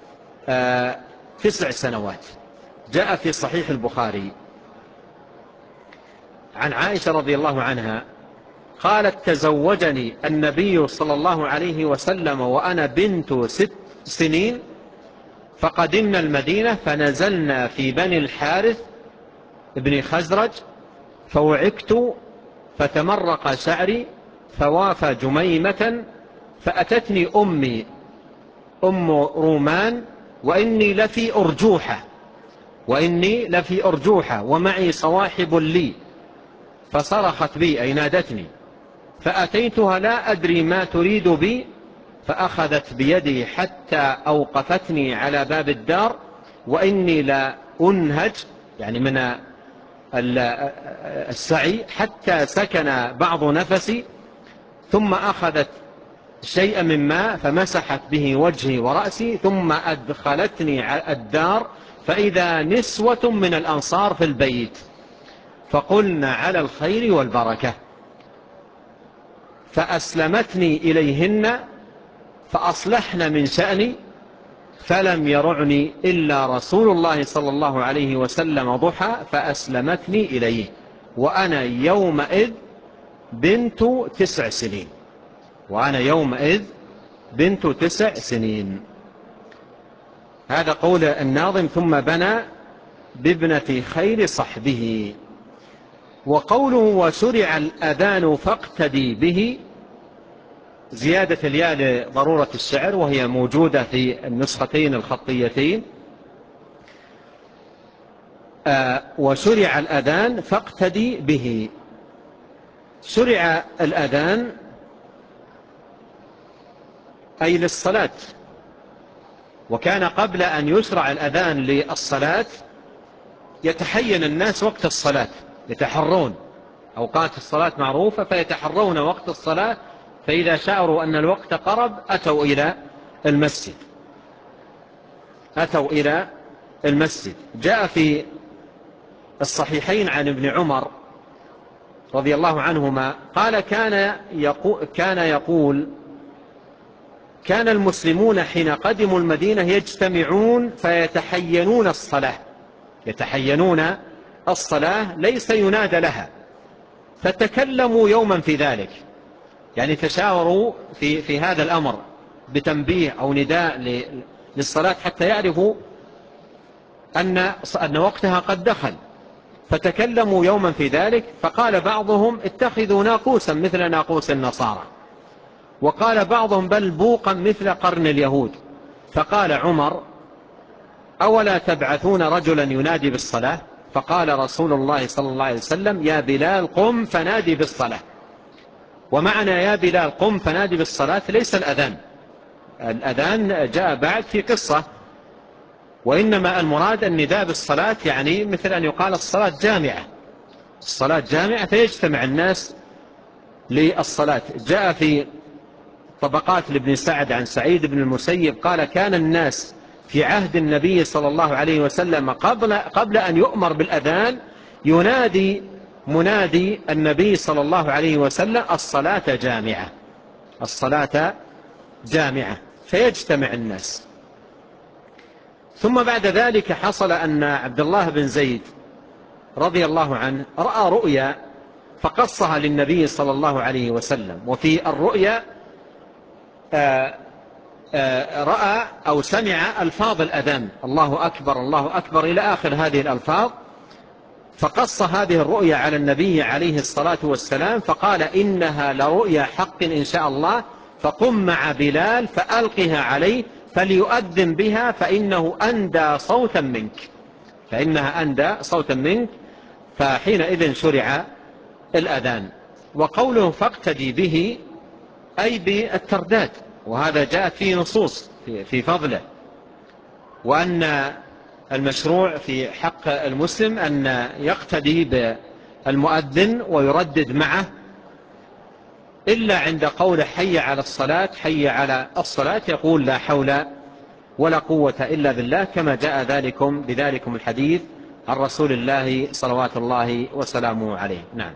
9 سنوات. جاء في صحيح البخاري عن عائشة رضي الله عنها قالت: تزوجني النبي صلى الله عليه وسلم وأنا بنت 6 سنين، فقدمنا المدينة فنزلنا في بني الحارث ابن خزرج، فوعكت فتمرق شعري فوافى جميمة، فأتتني أمي أم رومان وإني لفي أرجوحة ومعي صواحب لي، فصرخت بي أي نادتني، فأتيتها لا أدري ما تريد بي، فأخذت بيدي حتى أوقفتني على باب الدار وإني لا أنهج، يعني من السعي، حتى سكن بعض نفسي، ثم أخذت شيئا من ماء فمسحت به وجهي ورأسي، ثم أدخلتني على الدار فإذا نسوة من الأنصار في البيت، فقلنا على الخير والبركة، فأسلمتني إليهن فأصلحن من شأني، فلم يرعني إلا رسول الله صلى الله عليه وسلم ضحى فأسلمتني إليه، وأنا يومئذ بنت 9 سنين. وأنا يومئذ بنت 9 سنين. هذا قول الناظم: ثم بنى بابنة خير صحبه. وقوله: وشرع الأذان فاقتدي به، زيادة الياء لضرورة الشعر، وهي موجودة في النسختين الخطيتين. وشرع الأذان فاقتدي به. شرع الأذان أي للصلاة، وكان قبل أن يشرع الأذان للصلاة يتحين الناس وقت الصلاة، يتحرون أوقات الصلاة معروفة، فيتحرون وقت الصلاة، فإذا شعروا أن الوقت قرب أتوا إلى المسجد. جاء في الصحيحين عن ابن عمر رضي الله عنهما قال: كان يقول: كان المسلمون حين قدموا المدينة يجتمعون فيتحينون الصلاة ليس ينادى لها، فتكلموا يوما في ذلك، يعني تشاوروا في هذا الأمر بتنبيه أو نداء للصلاة حتى يعرفوا أن وقتها قد دخل، فتكلموا يوما في ذلك، فقال بعضهم: اتخذوا ناقوسا مثل ناقوس النصارى، وقال بعضهم: بل بوقا مثل قرن اليهود. فقال عمر: أولا تبعثون رجلا ينادي بالصلاة؟ فقال رسول الله صلى الله عليه وسلم: يا بلال قم فنادي بالصلاة. ومعنى يا بلال قم فنادي بالصلاة ليس الأذان، الأذان جاء بعد في قصة، وإنما المراد النداء بالصلاة، يعني مثل أن يقال الصلاة جامعة، الصلاة جامعة فيجتمع الناس للصلاة. جاء في طبقات لابن سعد عن سعيد بن المسيب قال: كان الناس في عهد النبي صلى الله عليه وسلم قبل أن يؤمر بالأذان ينادي منادي النبي صلى الله عليه وسلم: الصلاة جامعة، الصلاة جامعة، فيجتمع الناس. ثم بعد ذلك حصل أن عبد الله بن زيد رضي الله عنه رأى رؤيا فقصها للنبي صلى الله عليه وسلم، وفي الرؤيا رأى أو سمع ألفاظ الأذان: الله أكبر الله أكبر إلى آخر هذه الألفاظ، فقص هذه الرؤيا على النبي عليه الصلاة والسلام فقال: إنها لرؤيا حق إن شاء الله، فقم مع بلال فألقها عليه فليؤذن بها فإنه أندى صوتا منك، فإنها أندى صوتا منك. فحينئذ شرع الأذان. وقوله فاقتدي به أي بالترداد، وهذا جاءت فيه نصوص في فضله، وأن المشروع في حق المسلم أن يقتدي بالمؤذن ويردد معه، إلا عند قول حي على الصلاة حي على الصلاة يقول: لا حول ولا قوة إلا بالله، كما جاء بذلكم الحديث عن رسول الله صلوات الله وسلامه عليه. نعم.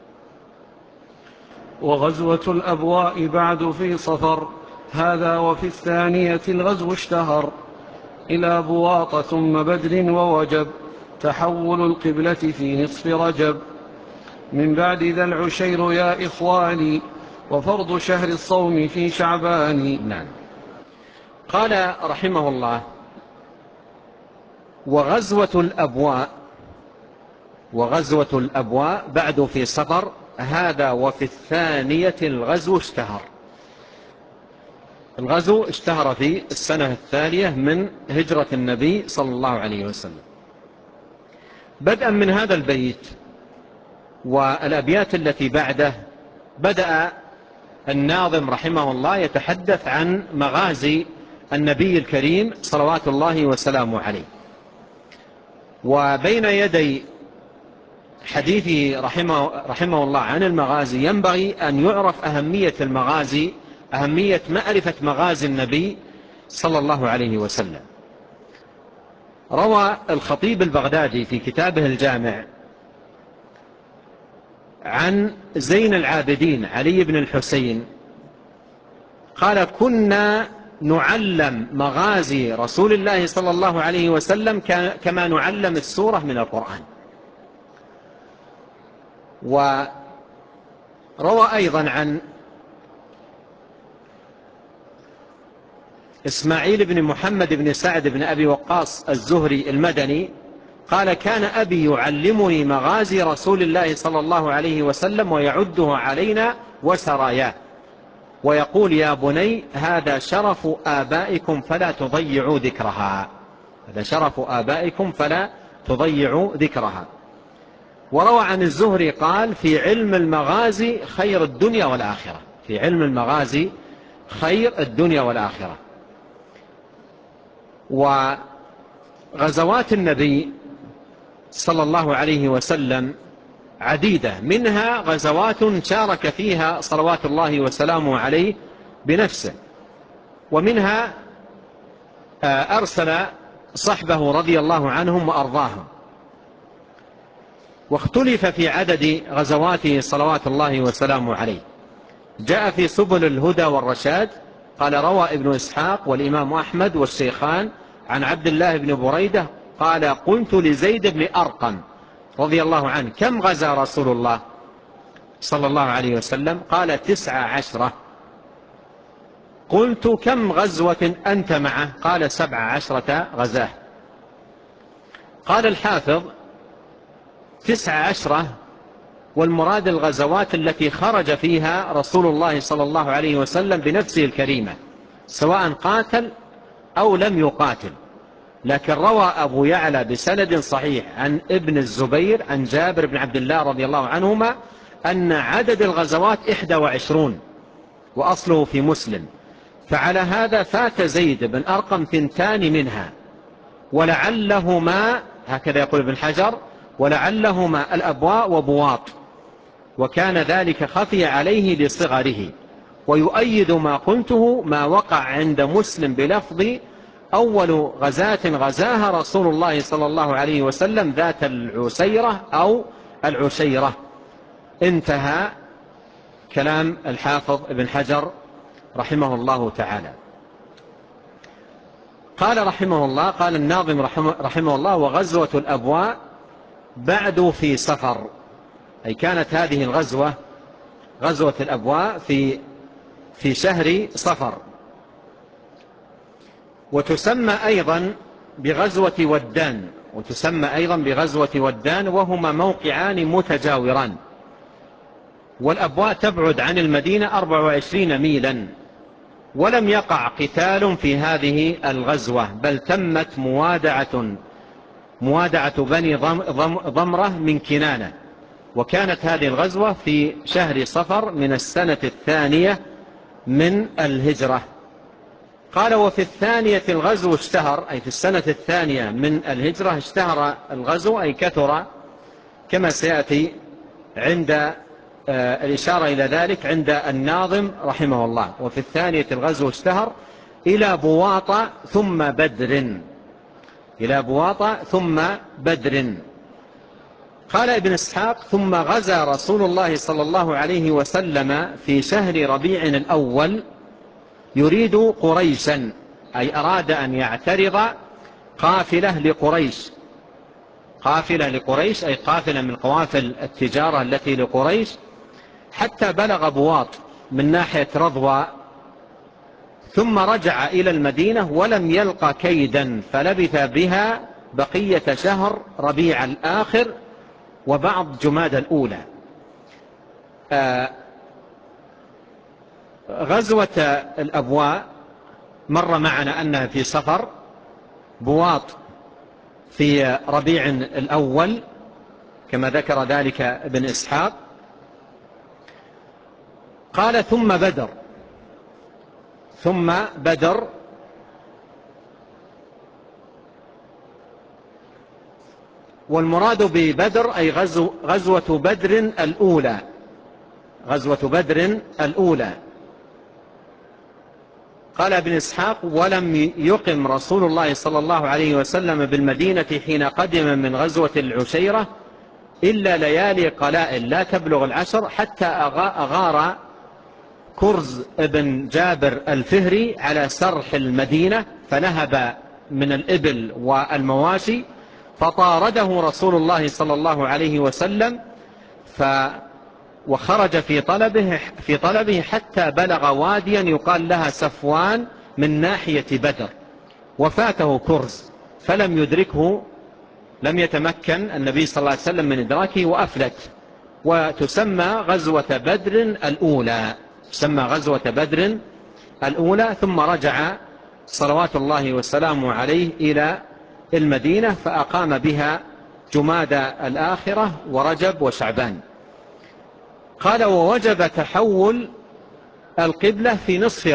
وغزوة الأبواء بعد في صفر، هذا وفي الثانية الغزو اشتهر، إلى بواط ثم بدر ووجب، تحول القبلة في نصف رجب، من بعد ذا العشير يا إخواني، وفرض شهر الصوم في شعبان. نعم. قال رحمه الله: وغزوة الأبواء بعد في صفر، هذا وفي الثانية الغزو اشتهر. الغزو اشتهر في السنة الثانية من هجرة النبي صلى الله عليه وسلم. بدءا من هذا البيت والأبيات التي بعده بدأ الناظم رحمه الله يتحدث عن مغازي النبي الكريم صلوات الله وسلامه عليه. وبين يدي حديثه رحمه الله عن المغازي ينبغي أن يعرف أهمية المغازي، أهمية معرفة مغازي النبي صلى الله عليه وسلم. روى الخطيب البغدادي في كتابه الجامع عن زين العابدين علي بن الحسين قال: كنا نعلم مغازي رسول الله صلى الله عليه وسلم كما نعلم السورة من القرآن. وروى أيضا عن إسماعيل بن محمد بن سعد بن أبي وقاص الزهري المدني قال: كان أبي يعلمني مغازي رسول الله صلى الله عليه وسلم ويعده علينا وسراياه، ويقول: يا بني هذا شرف آبائكم فلا تضيعوا ذكرها، هذا شرف آبائكم فلا تضيعوا ذكرها. وروى عن الزهري قال: في علم المغازي خير الدنيا والآخرة، في علم المغازي خير الدنيا والآخرة. وغزوات النبي صلى الله عليه وسلم عديدة، منها غزوات شارك فيها صلوات الله وسلامه عليه بنفسه، ومنها أرسل صحبه رضي الله عنهم وأرضاهم. واختلف في عدد غزواته صلوات الله وسلامه عليه. جاء في سبل الهدى والرشاد قال: روى ابن إسحاق والإمام أحمد والشيخان عن عبد الله بن بريدة قال: قلت لزيد بن أرقم رضي الله عنه: كم غزا رسول الله صلى الله عليه وسلم؟ قال: 19. قلت: كم غزوة أنت معه؟ قال: 17 غزاه. قال الحافظ: 19 والمراد الغزوات التي خرج فيها رسول الله صلى الله عليه وسلم بنفسه الكريمة، سواء قاتل أو لم يقاتل. لكن روى أبو يعلى بسند صحيح عن ابن الزبير عن جابر بن عبد الله رضي الله عنهما أن عدد الغزوات 21، وأصله في مسلم، فعلى هذا فات زيد بن أرقم 2 منها، ولعلهما، هكذا يقول ابن حجر، ولعلهما الأبواء وبواط، وكان ذلك خفي عليه لصغره. ويؤيد ما قلته ما وقع عند مسلم بلفظ أول غزاة غزاها رسول الله صلى الله عليه وسلم ذات العسيرة أو العشيرة. انتهى كلام الحافظ ابن حجر رحمه الله تعالى. قال رحمه الله، قال الناظم رحمه الله: وغزوة الأبواء بعد في سفر، أي كانت هذه الغزوة غزوة الأبواء في شهر صفر. وتسمى أيضا بغزوة ودان، وهما موقعان متجاوران. والأبواء تبعد عن المدينة 24 ميلا، ولم يقع قتال في هذه الغزوة، بل تمت موادعة بني ضمرة من كنانة. وكانت هذه الغزوة في شهر صفر من السنة 2 من الهجرة. قال: وفي 2 الغزو اشتهر، أي في السنة 2 من الهجرة اشتهر الغزو، أي كثر، كما سيأتي عند الإشارة إلى ذلك عند الناظم رحمه الله. وفي 2 الغزو اشتهر إلى بواطة ثم بدر. قال ابن إسحاق: ثم غزا رسول الله صلى الله عليه وسلم في شهر ربيع الأول يريد قريشا، أي أراد أن يعترض قافلة لقريش، أي قافلة من قوافل التجارة التي لقريش، حتى بلغ بواط من ناحية رضوى، ثم رجع إلى المدينة ولم يلق كيدا، فلبث بها بقية شهر ربيع الآخر وبعض جماد الأولى. غزوة الأبواء مر معنا أنها في صفر، بواط في ربيع الأول كما ذكر ذلك ابن إسحاق. قال: ثم بدر، والمراد ببدر أي غزوة بدر الأولى. قال ابن إسحاق: ولم يقم رسول الله صلى الله عليه وسلم بالمدينة حين قدم من غزوة العشيرة إلا ليالي قلائل لا تبلغ 10، حتى أغار كرز ابن جابر الفهري على سرح المدينة، فنهب من الإبل والمواشي، فطارده رسول الله صلى الله عليه وسلم وخرج في طلبه حتى بلغ واديا يقال لها سفوان من ناحية بدر، وفاته كرز فلم يدركه، لم يتمكن النبي صلى الله عليه وسلم من إدراكه وأفلت. وتسمى غزوة بدر الأولى. ثم رجع صلوات الله وسلامه عليه إلى المدينة، فأقام بها جماد الآخرة ورجب وشعبان. قال: ووجب تحول القبلة في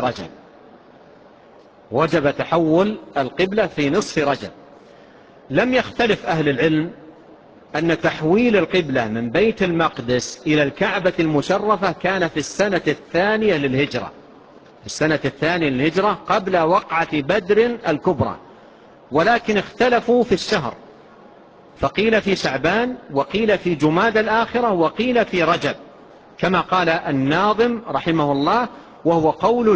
نصف رجب. لم يختلف أهل العلم أن تحويل القبلة من بيت المقدس إلى الكعبة المشرفة كان في السنة 2 للهجرة، قبل وقعة بدر الكبرى، ولكن اختلفوا في الشهر، فقيل في شعبان، وقيل في جماد الآخرة، وقيل في رجب، كما قال الناظم رحمه الله، وهو قول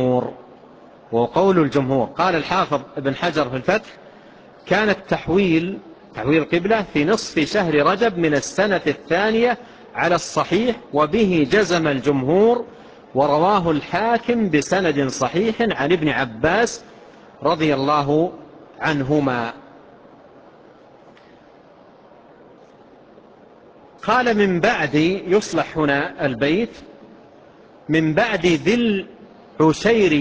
الجمهور. قال الحافظ ابن حجر في الفتح: كان تحويل القبلة في نصف شهر رجب من السنة 2 على الصحيح، وبه جزم الجمهور، ورواه الحاكم بسند صحيح عن ابن عباس رضي الله عنهما. قال: من بعد، يصلح هنا البيت، من بعد ذي العشير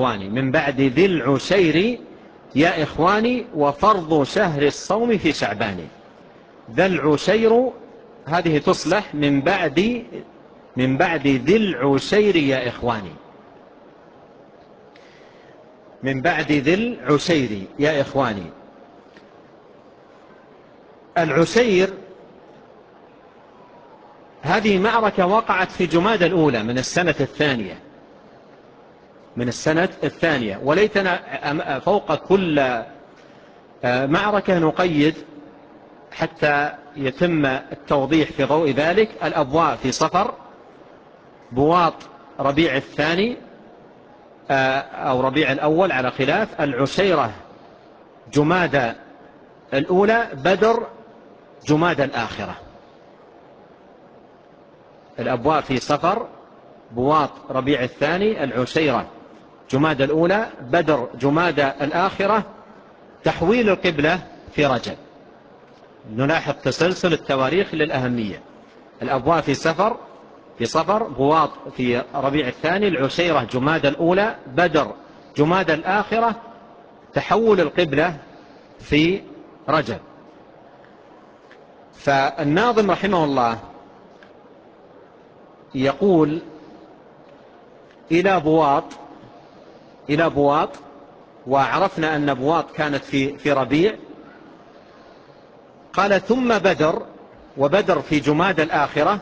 يا إخواني، وفرض شهر الصوم في شعبان. ذا العشير هذه تصلح من بعد ذي العشير يا إخواني. من بعد ذي العشير يا إخواني. العشير هذه معركة وقعت في جمادى الأولى من السنة الثانية، وليتنا فوق كل معركة نقيد حتى يتم التوضيح في ضوء ذلك. الأبواء في صفر، بواط ربيع الثاني أو ربيع الأول على خلاف، العشيرة جمادى الأولى، بدر جمادى الآخرة. الأبواء في صفر، بواط ربيع الثاني، العشيرة جمادى الأولى، بدر جمادى الآخرة، تحويل القبلة في رجب. نلاحظ تسلسل التواريخ للأهمية. الأبواء في صفر، بواط في ربيع الثاني، العشيرة جمادى الأولى، بدر جمادى الآخرة، تحول القبلة في رجب. فالناظم رحمه الله يقول إلى بواط، وعرفنا أن بواط كانت في ربيع. قال ثم بدر، وبدر في جمادى الآخرة،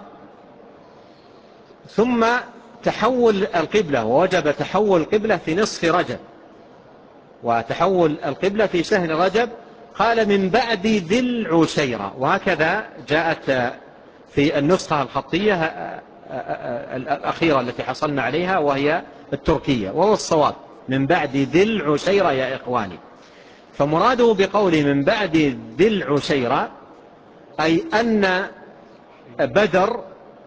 ثم تحول القبلة، ووجب تحول القبلة في نصف رجب، وتحول القبلة في شهر رجب. قال من بعد ذي العشيرة، وهكذا جاءت في النسخة الخطية الأخيرة التي حصلنا عليها وهي التركية، وهو الصواب من بعد ذي العشيرة يا إخواني. فمراده بقوله من بعد ذي العشيرة أي أن بدر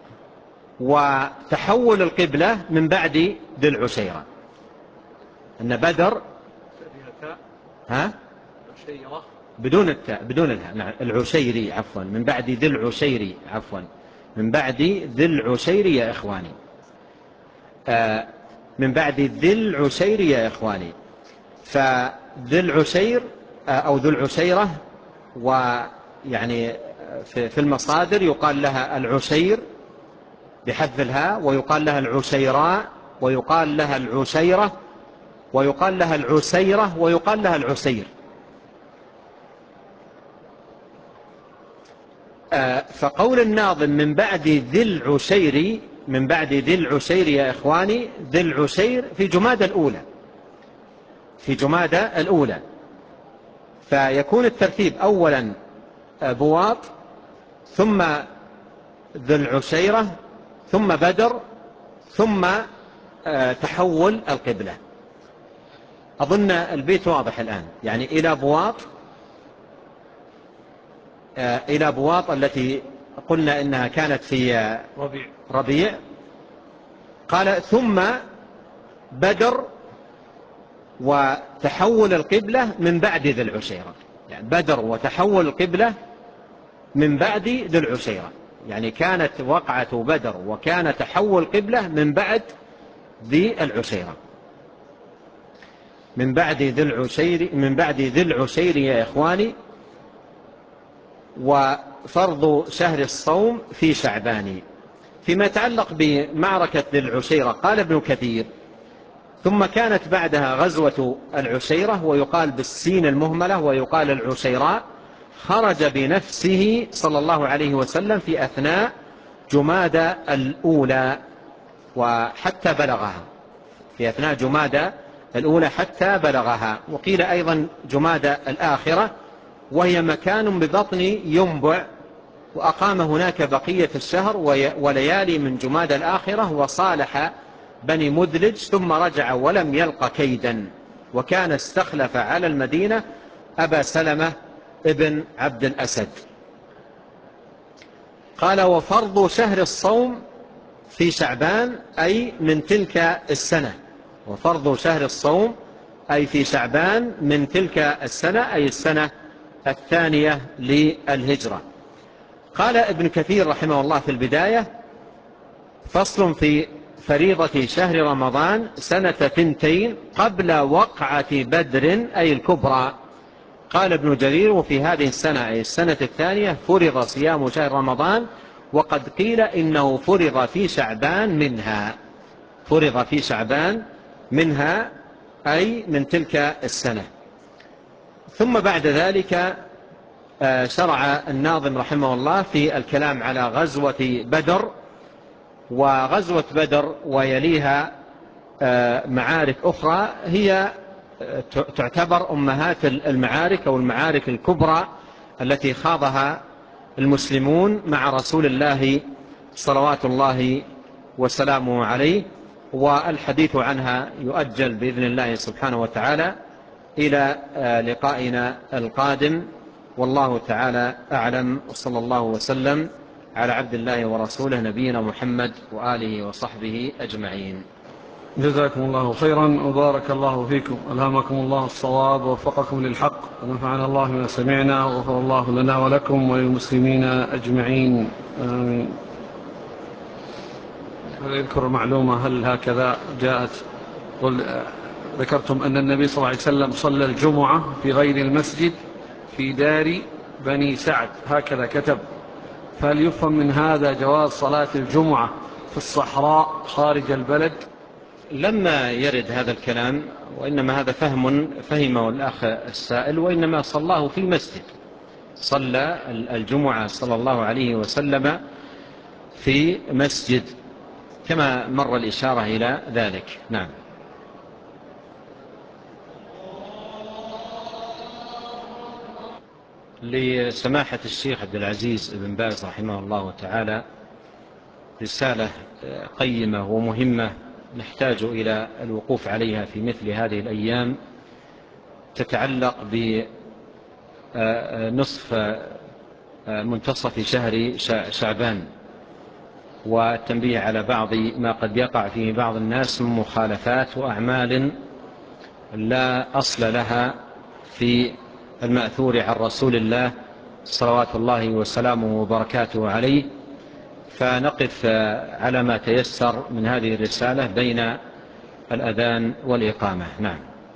وتحول القبلة من بعد ذي العشيرة، أن بدر بدون التاء، بدون الهاء، نعم، العشيري عفوا، من بعد ذي العشيري عفوا، من بعد ذي العشيري يا إخواني، من بعد ذي العشير يا إخواني. فذي العشير أو ذو العشيرة، ويعني في المصادر يقال لها العشير بحذف الهاء، ويقال لها العشيراء، ويقال لها العشيرة، ويقال لها العسيرة، ويقال لها العسير. فقول الناظم من بعد ذي العشير، من بعد ذي العشير يا إخواني، ذي العشير في جمادى الأولى، في جمادى الأولى. فيكون الترتيب أولا بواط، ثم ذي العشيرة، ثم بدر، ثم تحول القبلة. أظن البيت واضح الآن، يعني إلى بواط التي قلنا إنها كانت في ربيع. قال ثم بدر وتحول القبلة من بعد ذي العشيرة، يعني بدر وتحول القبلة من بعد ذي العشيرة، يعني كانت وقعة بدر وكان تحول القبلة من بعد ذي العشيرة، من بعد ذي العشير يا إخواني. وفرض شهر الصوم في شعبان. فيما يتعلق بمعركة ذي العشيرة قال ابن كثير ثم كانت بعدها غزوة العشيرة، ويقال بالسين المهملة، ويقال العشيراء. خرج بنفسه صلى الله عليه وسلم في أثناء جمادى الأولى وحتى بلغها، في أثناء جمادى الأولى حتى بلغها. وقيل أيضا جمادى الآخرة، وهي مكان ببطن ينبع، وأقام هناك بقية الشهر وليالي من جمادى الآخرة، وصالح بني مدلج، ثم رجع ولم يلق كيدا، وكان استخلف على المدينة أبا سلمة ابن عبد الأسد. قال وفرض شهر الصوم في شعبان أي من تلك السنة، وفرض شهر الصوم أي في شعبان من تلك السنة، أي السنة الثانية للهجرة. قال ابن كثير رحمه الله في البداية فصل في فريضة شهر رمضان سنة 2 قبل وقعة بدر أي الكبرى. قال ابن جرير وفي هذه السنة أي السنة الثانية فرض صيام شهر رمضان، وقد قيل إنه فرض في شعبان منها، فرض في شعبان منها أي من تلك السنة. ثم بعد ذلك شرع الناظم رحمه الله في الكلام على غزوة بدر، وغزوة بدر ويليها معارك أخرى هي تعتبر أمهات المعارك أو المعارك الكبرى التي خاضها المسلمون مع رسول الله صلوات الله وسلامه عليه، والحديث عنها يؤجل بإذن الله سبحانه وتعالى إلى لقائنا القادم، والله تعالى أعلم، وصلى الله وسلم على عبد الله ورسوله نبينا محمد وآله وصحبه أجمعين. جزاكم الله خيرا وبارك الله فيكم، ألهمكم الله الصواب ووفقكم للحق، ونفعنا الله بما سمعنا، وغفر الله لنا ولكم وللمسلمين أجمعين، آمين. أذكر معلومة، هل هكذا جاءت؟ ذكرتم أن النبي صلى الله عليه وسلم صلى الجمعة في غير المسجد في دار بني سعد، هكذا كتب، فهل يفهم من هذا جواز صلاة الجمعة في الصحراء خارج البلد؟ لما يرد هذا الكلام، وإنما هذا فهمه الأخ السائل، وإنما صلاه في المسجد، صلى الجمعة صلى الله عليه وسلم في مسجد كما مر الإشارة إلى ذلك. نعم. لسماحة الشيخ عبد العزيز بن باز رحمه الله تعالى رسالة قيمة ومهمة نحتاج إلى الوقوف عليها في مثل هذه الأيام، تتعلق بنصف منتصف شهر شعبان، والتنبيه على بعض ما قد يقع فيه بعض الناس من مخالفات وأعمال لا أصل لها في المأثور عن رسول الله صلوات الله وسلامه وبركاته عليه، فنقف على ما تيسر من هذه الرسالة بين الأذان والإقامة. نعم.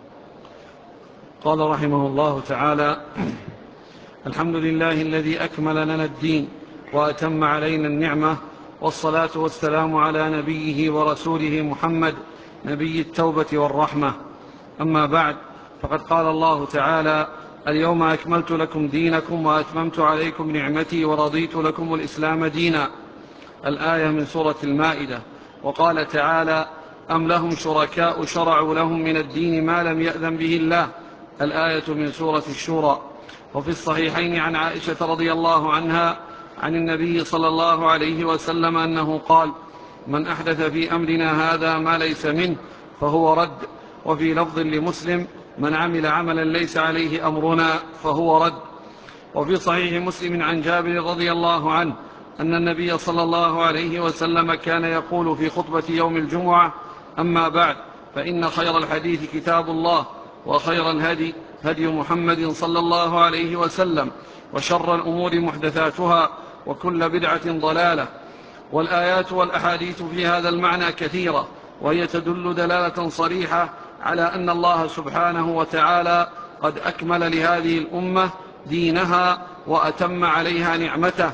قال رحمه الله تعالى: الحمد لله الذي أكمل لنا الدين وأتم علينا النعمة، والصلاة والسلام على نبيه ورسوله محمد نبي التوبة والرحمة. أما بعد، فقد قال الله تعالى: اليوم أكملت لكم دينكم وأتممت عليكم نعمتي ورضيت لكم الإسلام دينا، الآية من سورة المائدة. وقال تعالى: أم لهم شركاء شرعوا لهم من الدين ما لم يأذن به الله، الآية من سورة الشورى. وفي الصحيحين عن عائشة رضي الله عنها عن النبي صلى الله عليه وسلم أنه قال: من أحدث في أمرنا هذا ما ليس منه فهو رد. وفي لفظ لمسلم: من عمل عملا ليس عليه أمرنا فهو رد. وفي صحيح مسلم عن جابر رضي الله عنه أن النبي صلى الله عليه وسلم كان يقول في خطبة يوم الجمعة: أما بعد، فإن خير الحديث كتاب الله، وخير الهدي هدي محمد صلى الله عليه وسلم، وشر الأمور محدثاتها، وكل بدعة ضلالة. والآيات والأحاديث في هذا المعنى كثيرة، وهي تدل دلالة صريحة على أن الله سبحانه وتعالى قد أكمل لهذه الأمة دينها وأتم عليها نعمته،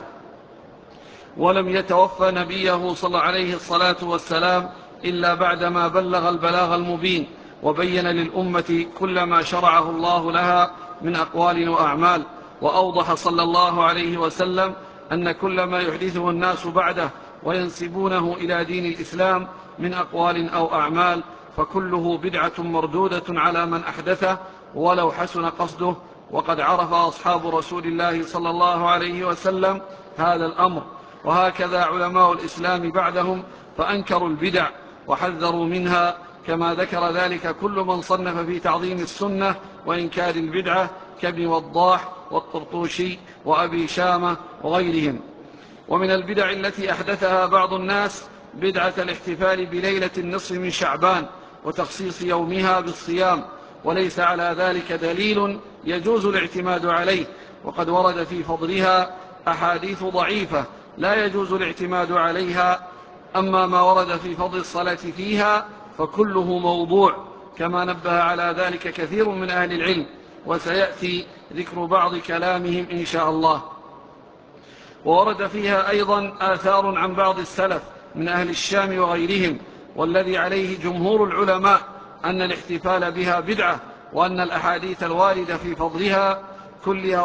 ولم يتوفى نبيه صلى الله عليه الصلاة والسلام إلا بعدما بلغ البلاغ المبين، وبين للأمة كل ما شرعه الله لها من أقوال وأعمال، وأوضح صلى الله عليه وسلم أن كل ما يحدثه الناس بعده وينسبونه إلى دين الإسلام من أقوال أو أعمال فكله بدعة مردودة على من أحدثه ولو حسن قصده. وقد عرف أصحاب رسول الله صلى الله عليه وسلم هذا الأمر، وهكذا علماء الإسلام بعدهم، فأنكروا البدع وحذروا منها، كما ذكر ذلك كل من صنف في تعظيم السنة وإنكار البدعة كابن وضاح والطرطوشي وأبي شامة وغيرهم. ومن البدع التي أحدثها بعض الناس بدعة الاحتفال بليلة النصف من شعبان وتخصيص يومها بالصيام، وليس على ذلك دليل يجوز الاعتماد عليه، وقد ورد في فضلها أحاديث ضعيفة لا يجوز الاعتماد عليها. أما ما ورد في فضل الصلاة فيها فكله موضوع، كما نبه على ذلك كثير من أهل العلم، وسيأتي ذكر بعض كلامهم إن شاء الله. وورد فيها أيضا آثار عن بعض السلف من أهل الشام وغيرهم، والذي عليه جمهور العلماء أن الاحتفال بها بدعة، وأن الأحاديث الواردة في فضلها كلها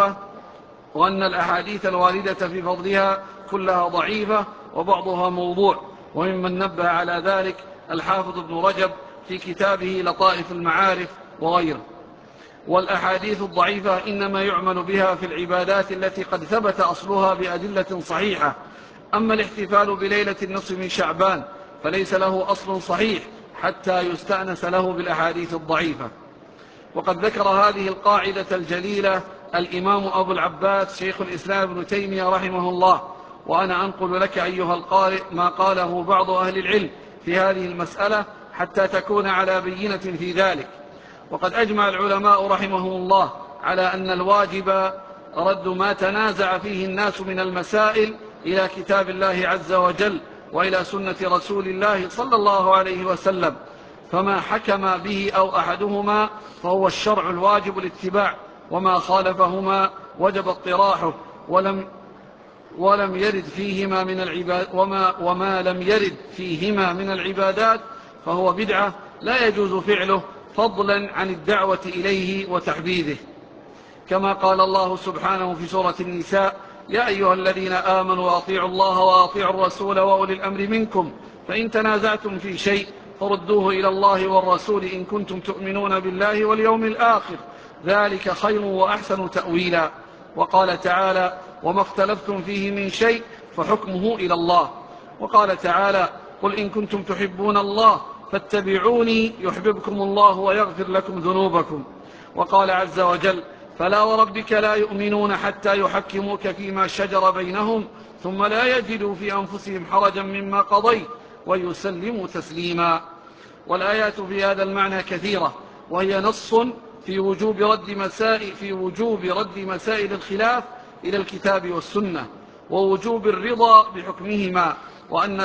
ضعيفة وبعضها موضوع. وممن نبه على ذلك الحافظ ابن رجب في كتابه لطائف المعارف وغيره. والأحاديث الضعيفة إنما يعمل بها في العبادات التي قد ثبت أصلها بأدلة صحيحة. أما الاحتفال بليلة النصف من شعبان فليس له أصل صحيح حتى يستأنس له بالأحاديث الضعيفة. وقد ذكر هذه القاعدة الجليلة الإمام أبو العباس شيخ الإسلام ابن تيمية رحمه الله، وأنا أنقل لك أيها القارئ ما قاله بعض أهل العلم في هذه المسألة حتى تكون على بينة في ذلك. وقد أجمع العلماء رحمهم الله على أن الواجب رد ما تنازع فيه الناس من المسائل إلى كتاب الله عز وجل وإلى سنة رسول الله صلى الله عليه وسلم، فما حكم به أو أحدهما فهو الشرع الواجب الاتباع، وما خالفهما وجب اطراحه، وما لم يرد فيهما من العبادات فهو بدعة لا يجوز فعله فضلا عن الدعوة إليه وتحبيذه. كما قال الله سبحانه في سورة النساء: يا أيها الذين آمنوا أطيعوا الله وأطيعوا الرسول وأولي الأمر منكم فإن تنازعتم في شيء فردوه إلى الله والرسول إن كنتم تؤمنون بالله واليوم الآخر ذلك خير وأحسن تأويلا. وقال تعالى: وما اختلفتم فيه من شيء فحكمه إلى الله. وقال تعالى: قل إن كنتم تحبون الله فاتبعوني يحببكم الله ويغفر لكم ذنوبكم. وقال عز وجل: فلا وربك لا يؤمنون حتى يحكموك فيما شجر بينهم ثم لا يجدوا في أنفسهم حرجا مما قضيت ويسلموا تسليما. والآيات في هذا المعنى كثيرة، وهي نص في وجوب رد مسائل الخلاف إلى الكتاب والسنة، ووجوب الرضا بحكمهما، وأن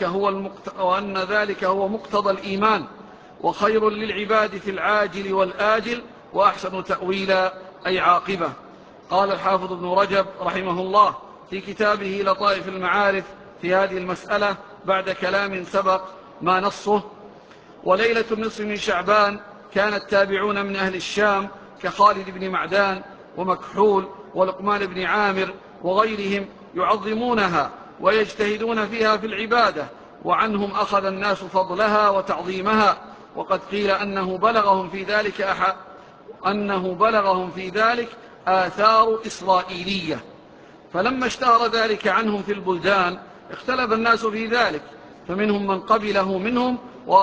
ذلك هو مقتضى الإيمان، وخير للعباد في العاجل والآجل، وأحسن تأويلا أي عاقبة. قال الحافظ ابن رجب رحمه الله في كتابه لطائف المعارف في هذه المسألة بعد كلام سبق ما نصه: وليلة النصف من شعبان كان التابعون من أهل الشام كخالد بن معدان ومكحول ولقمان بن عامر وغيرهم يعظمونها ويجتهدون فيها في العبادة، وعنهم أخذ الناس فضلها وتعظيمها. وقد قيل أنه بلغهم في ذلك آثار إسرائيلية، فلما اشتهر ذلك عنهم في البلدان اختلف الناس في ذلك، فمنهم من قبله منهم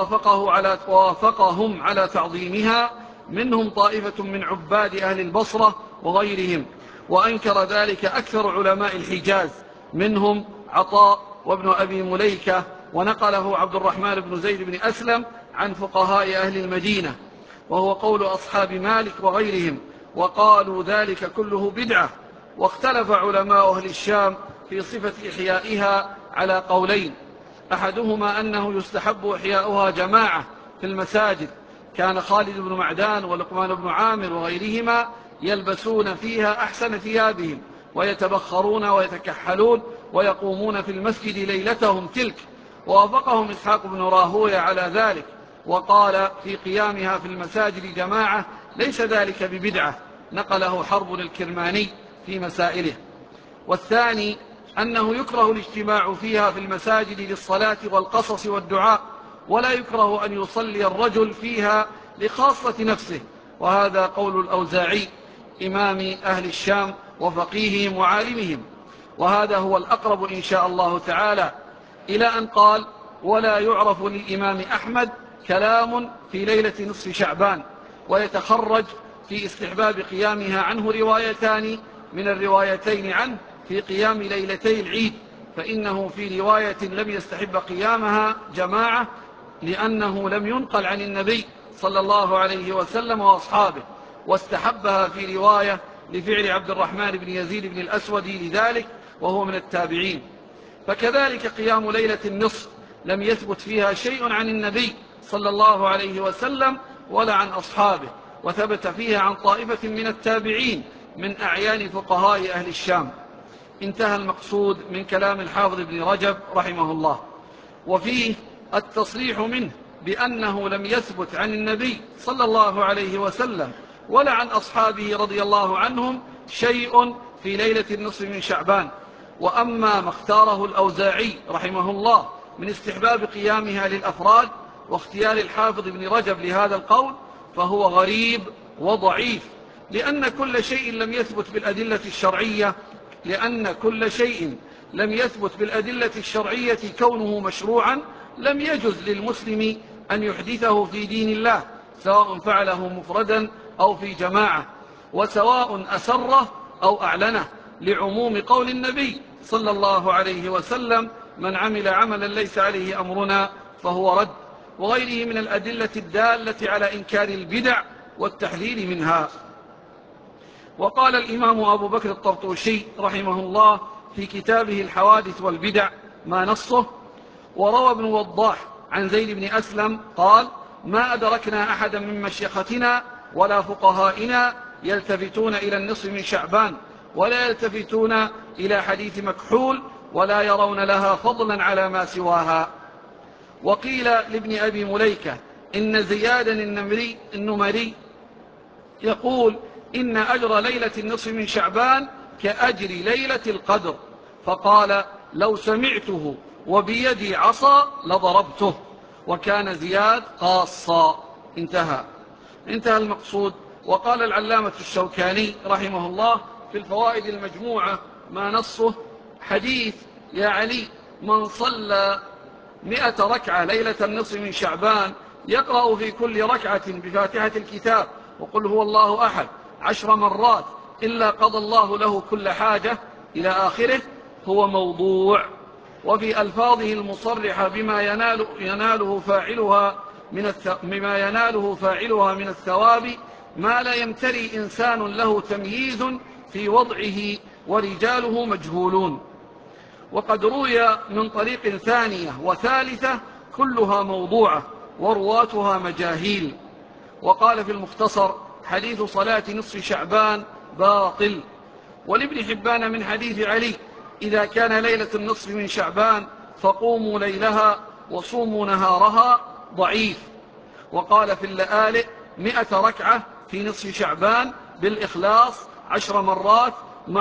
ووافقهم على تعظيمها، منهم طائفة من عباد أهل البصرة وغيرهم، وأنكر ذلك أكثر علماء الحجاز، منهم عطاء وابن أبي مليكة، ونقله عبد الرحمن بن زيد بن أسلم عن فقهاء أهل المدينة، وهو قول أصحاب مالك وغيرهم، وقالوا ذلك كله بدعة. واختلف علماء أهل الشام في صفة إحيائها على قولين: أحدهما أنه يستحب إحياؤها جماعة في المساجد، كان خالد بن معدان ولقمان بن عامر وغيرهما يلبسون فيها أحسن ثيابهم ويتبخرون ويتكحلون ويقومون في المسجد ليلتهم تلك، ووافقهم إسحاق بن راهويه على ذلك، وقال في قيامها في المساجد جماعة ليس ذلك ببدعة، نقله حرب الكرماني في مسائله. والثاني أنه يكره الاجتماع فيها في المساجد للصلاة والقصص والدعاء، ولا يكره أن يصلي الرجل فيها لخاصة نفسه، وهذا قول الأوزاعي إمام أهل الشام وفقيههم وعالمهم، وهذا هو الأقرب إن شاء الله تعالى، إلى أن قال: ولا يعرف للإمام أحمد كلام في ليلة نصف شعبان. ويتخرج في استحباب قيامها عنه روايتان من الروايتين عنه في قيام ليلتي العيد، فإنه في رواية لم يستحب قيامها جماعة لأنه لم ينقل عن النبي صلى الله عليه وسلم وأصحابه، واستحبها في رواية لفعل عبد الرحمن بن يزيد بن الأسود لذلك وهو من التابعين. فكذلك قيام ليلة النصف لم يثبت فيها شيء عن النبي صلى الله عليه وسلم ولا عن أصحابه، وثبت فيها عن طائفة من التابعين من أعيان فقهاء أهل الشام. انتهى المقصود من كلام الحافظ ابن رجب رحمه الله، وفيه التصريح منه بأنه لم يثبت عن النبي صلى الله عليه وسلم ولا عن أصحابه رضي الله عنهم شيء في ليلة النصف من شعبان. وأما ما اختاره الأوزاعي رحمه الله من استحباب قيامها للأفراد واختيار الحافظ ابن رجب لهذا القول فهو غريب وضعيف، لأن كل شيء لم يثبت بالأدلة الشرعية كونه مشروعا لم يجز للمسلم أن يحدثه في دين الله، سواء فعله مفردا أو في جماعة، وسواء أسره أو أعلنه، لعموم قول النبي صلى الله عليه وسلم: من عمل عملا ليس عليه أمرنا فهو رد، وغيره من الأدلة الدالة على إنكار البدع والتحذير منها. وقال الإمام أبو بكر الطرطوشي رحمه الله في كتابه الحوادث والبدع ما نصه: وروى ابن وضاح عن زيد بن أسلم قال: ما أدركنا أحدا من مشيختنا ولا فقهائنا يلتفتون إلى النصف من شعبان، ولا يلتفتون إلى حديث مكحول، ولا يرون لها فضلا على ما سواها. وقيل لابن أبي مليكة إن زيادا النمري يقول: إن أجر ليلة النصف من شعبان كأجر ليلة القدر، فقال: لو سمعته وبيدي عصا لضربته. وكان زياد قاصا. انتهى المقصود. وقال العلامة الشوكاني رحمه الله في الفوائد المجموعة ما نصه: حديث يا علي من صلى 100 ركعة ليلة النصف من شعبان يقرأ في كل ركعة بفاتحة الكتاب وقل هو الله أحد 10 مرات إلا قضى الله له كل حاجة إلى آخره، هو موضوع. وفي ألفاظه المصرحة بما يناله فاعلها من الثواب ما لا يمتري إنسان له تمييز في وضعه ورجاله مجهولون. وقد روي من طريق ثانية وثالثة كلها موضوعة ورواتها مجاهيل. وقال في المختصر: حديث صلاة نصف شعبان باطل. ولابن حبان من حديث علي: إذا كان ليلة النصف من شعبان فقوموا ليلها وصوموا نهارها، ضعيف. وقال في اللآلئ: 100 ركعة في نصف شعبان بالإخلاص 10 مرات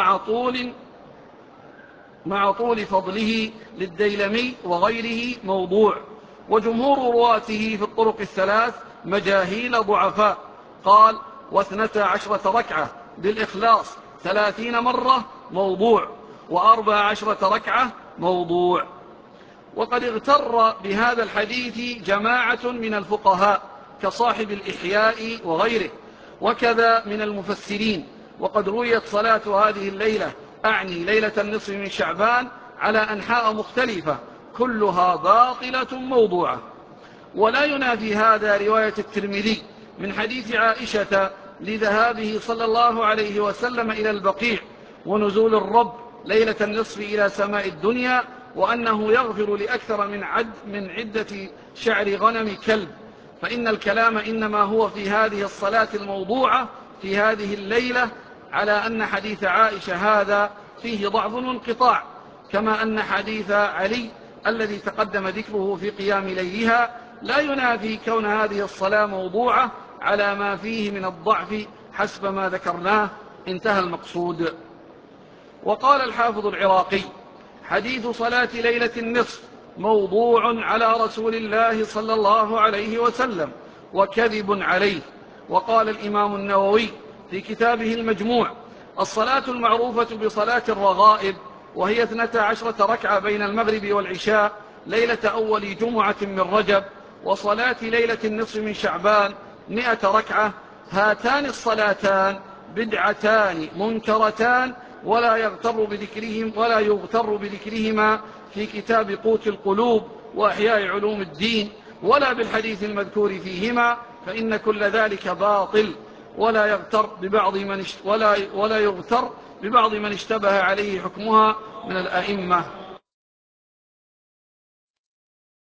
مع طول فضله للديلمي وغيره، موضوع. وجمهور رواته في الطرق الثلاث مجاهيل ضعفاء. قال: 12 ركعة بالإخلاص 30 مرة، موضوع. 14 ركعة، موضوع. وقد اغتر بهذا الحديث جماعة من الفقهاء كصاحب الإحياء وغيره، وكذا من المفسرين. وقد رويت صلاة هذه الليلة، أعني ليلة النصف من شعبان، على أنحاء مختلفة كلها باطلة موضوعة. ولا ينافي هذا رواية الترمذي من حديث عائشة لذهابه صلى الله عليه وسلم إلى البقيع ونزول الرب ليلة النصف إلى سماء الدنيا، وأنه يغفر لأكثر من عدة شعر غنم كلب. فإن الكلام إنما هو في هذه الصلاة الموضوعة في هذه الليلة، على أن حديث عائشة هذا فيه ضعف وانقطاع، كما أن حديث علي الذي تقدم ذكره في قيام ليلها لا ينافي كون هذه الصلاة موضوعة على ما فيه من الضعف حسب ما ذكرناه. انتهى المقصود. وقال الحافظ العراقي: حديث صلاة ليلة النصف موضوع على رسول الله صلى الله عليه وسلم وكذب عليه. وقال الإمام النووي في كتابه المجموع: الصلاة المعروفة بصلاة الرغائب، وهي 12 ركعة بين المغرب والعشاء ليلة أول جمعة من رجب، وصلاة ليلة النصف من شعبان 100 ركعة، هاتان الصلاتان بدعتان منكرتان، ولا يغتر بذكرهما في كتاب قوت القلوب وأحياء علوم الدين، ولا بالحديث المذكور فيهما، فإن كل ذلك باطل. ولا يغتر ببعض من اشتبه عليه حكمها من الأئمة.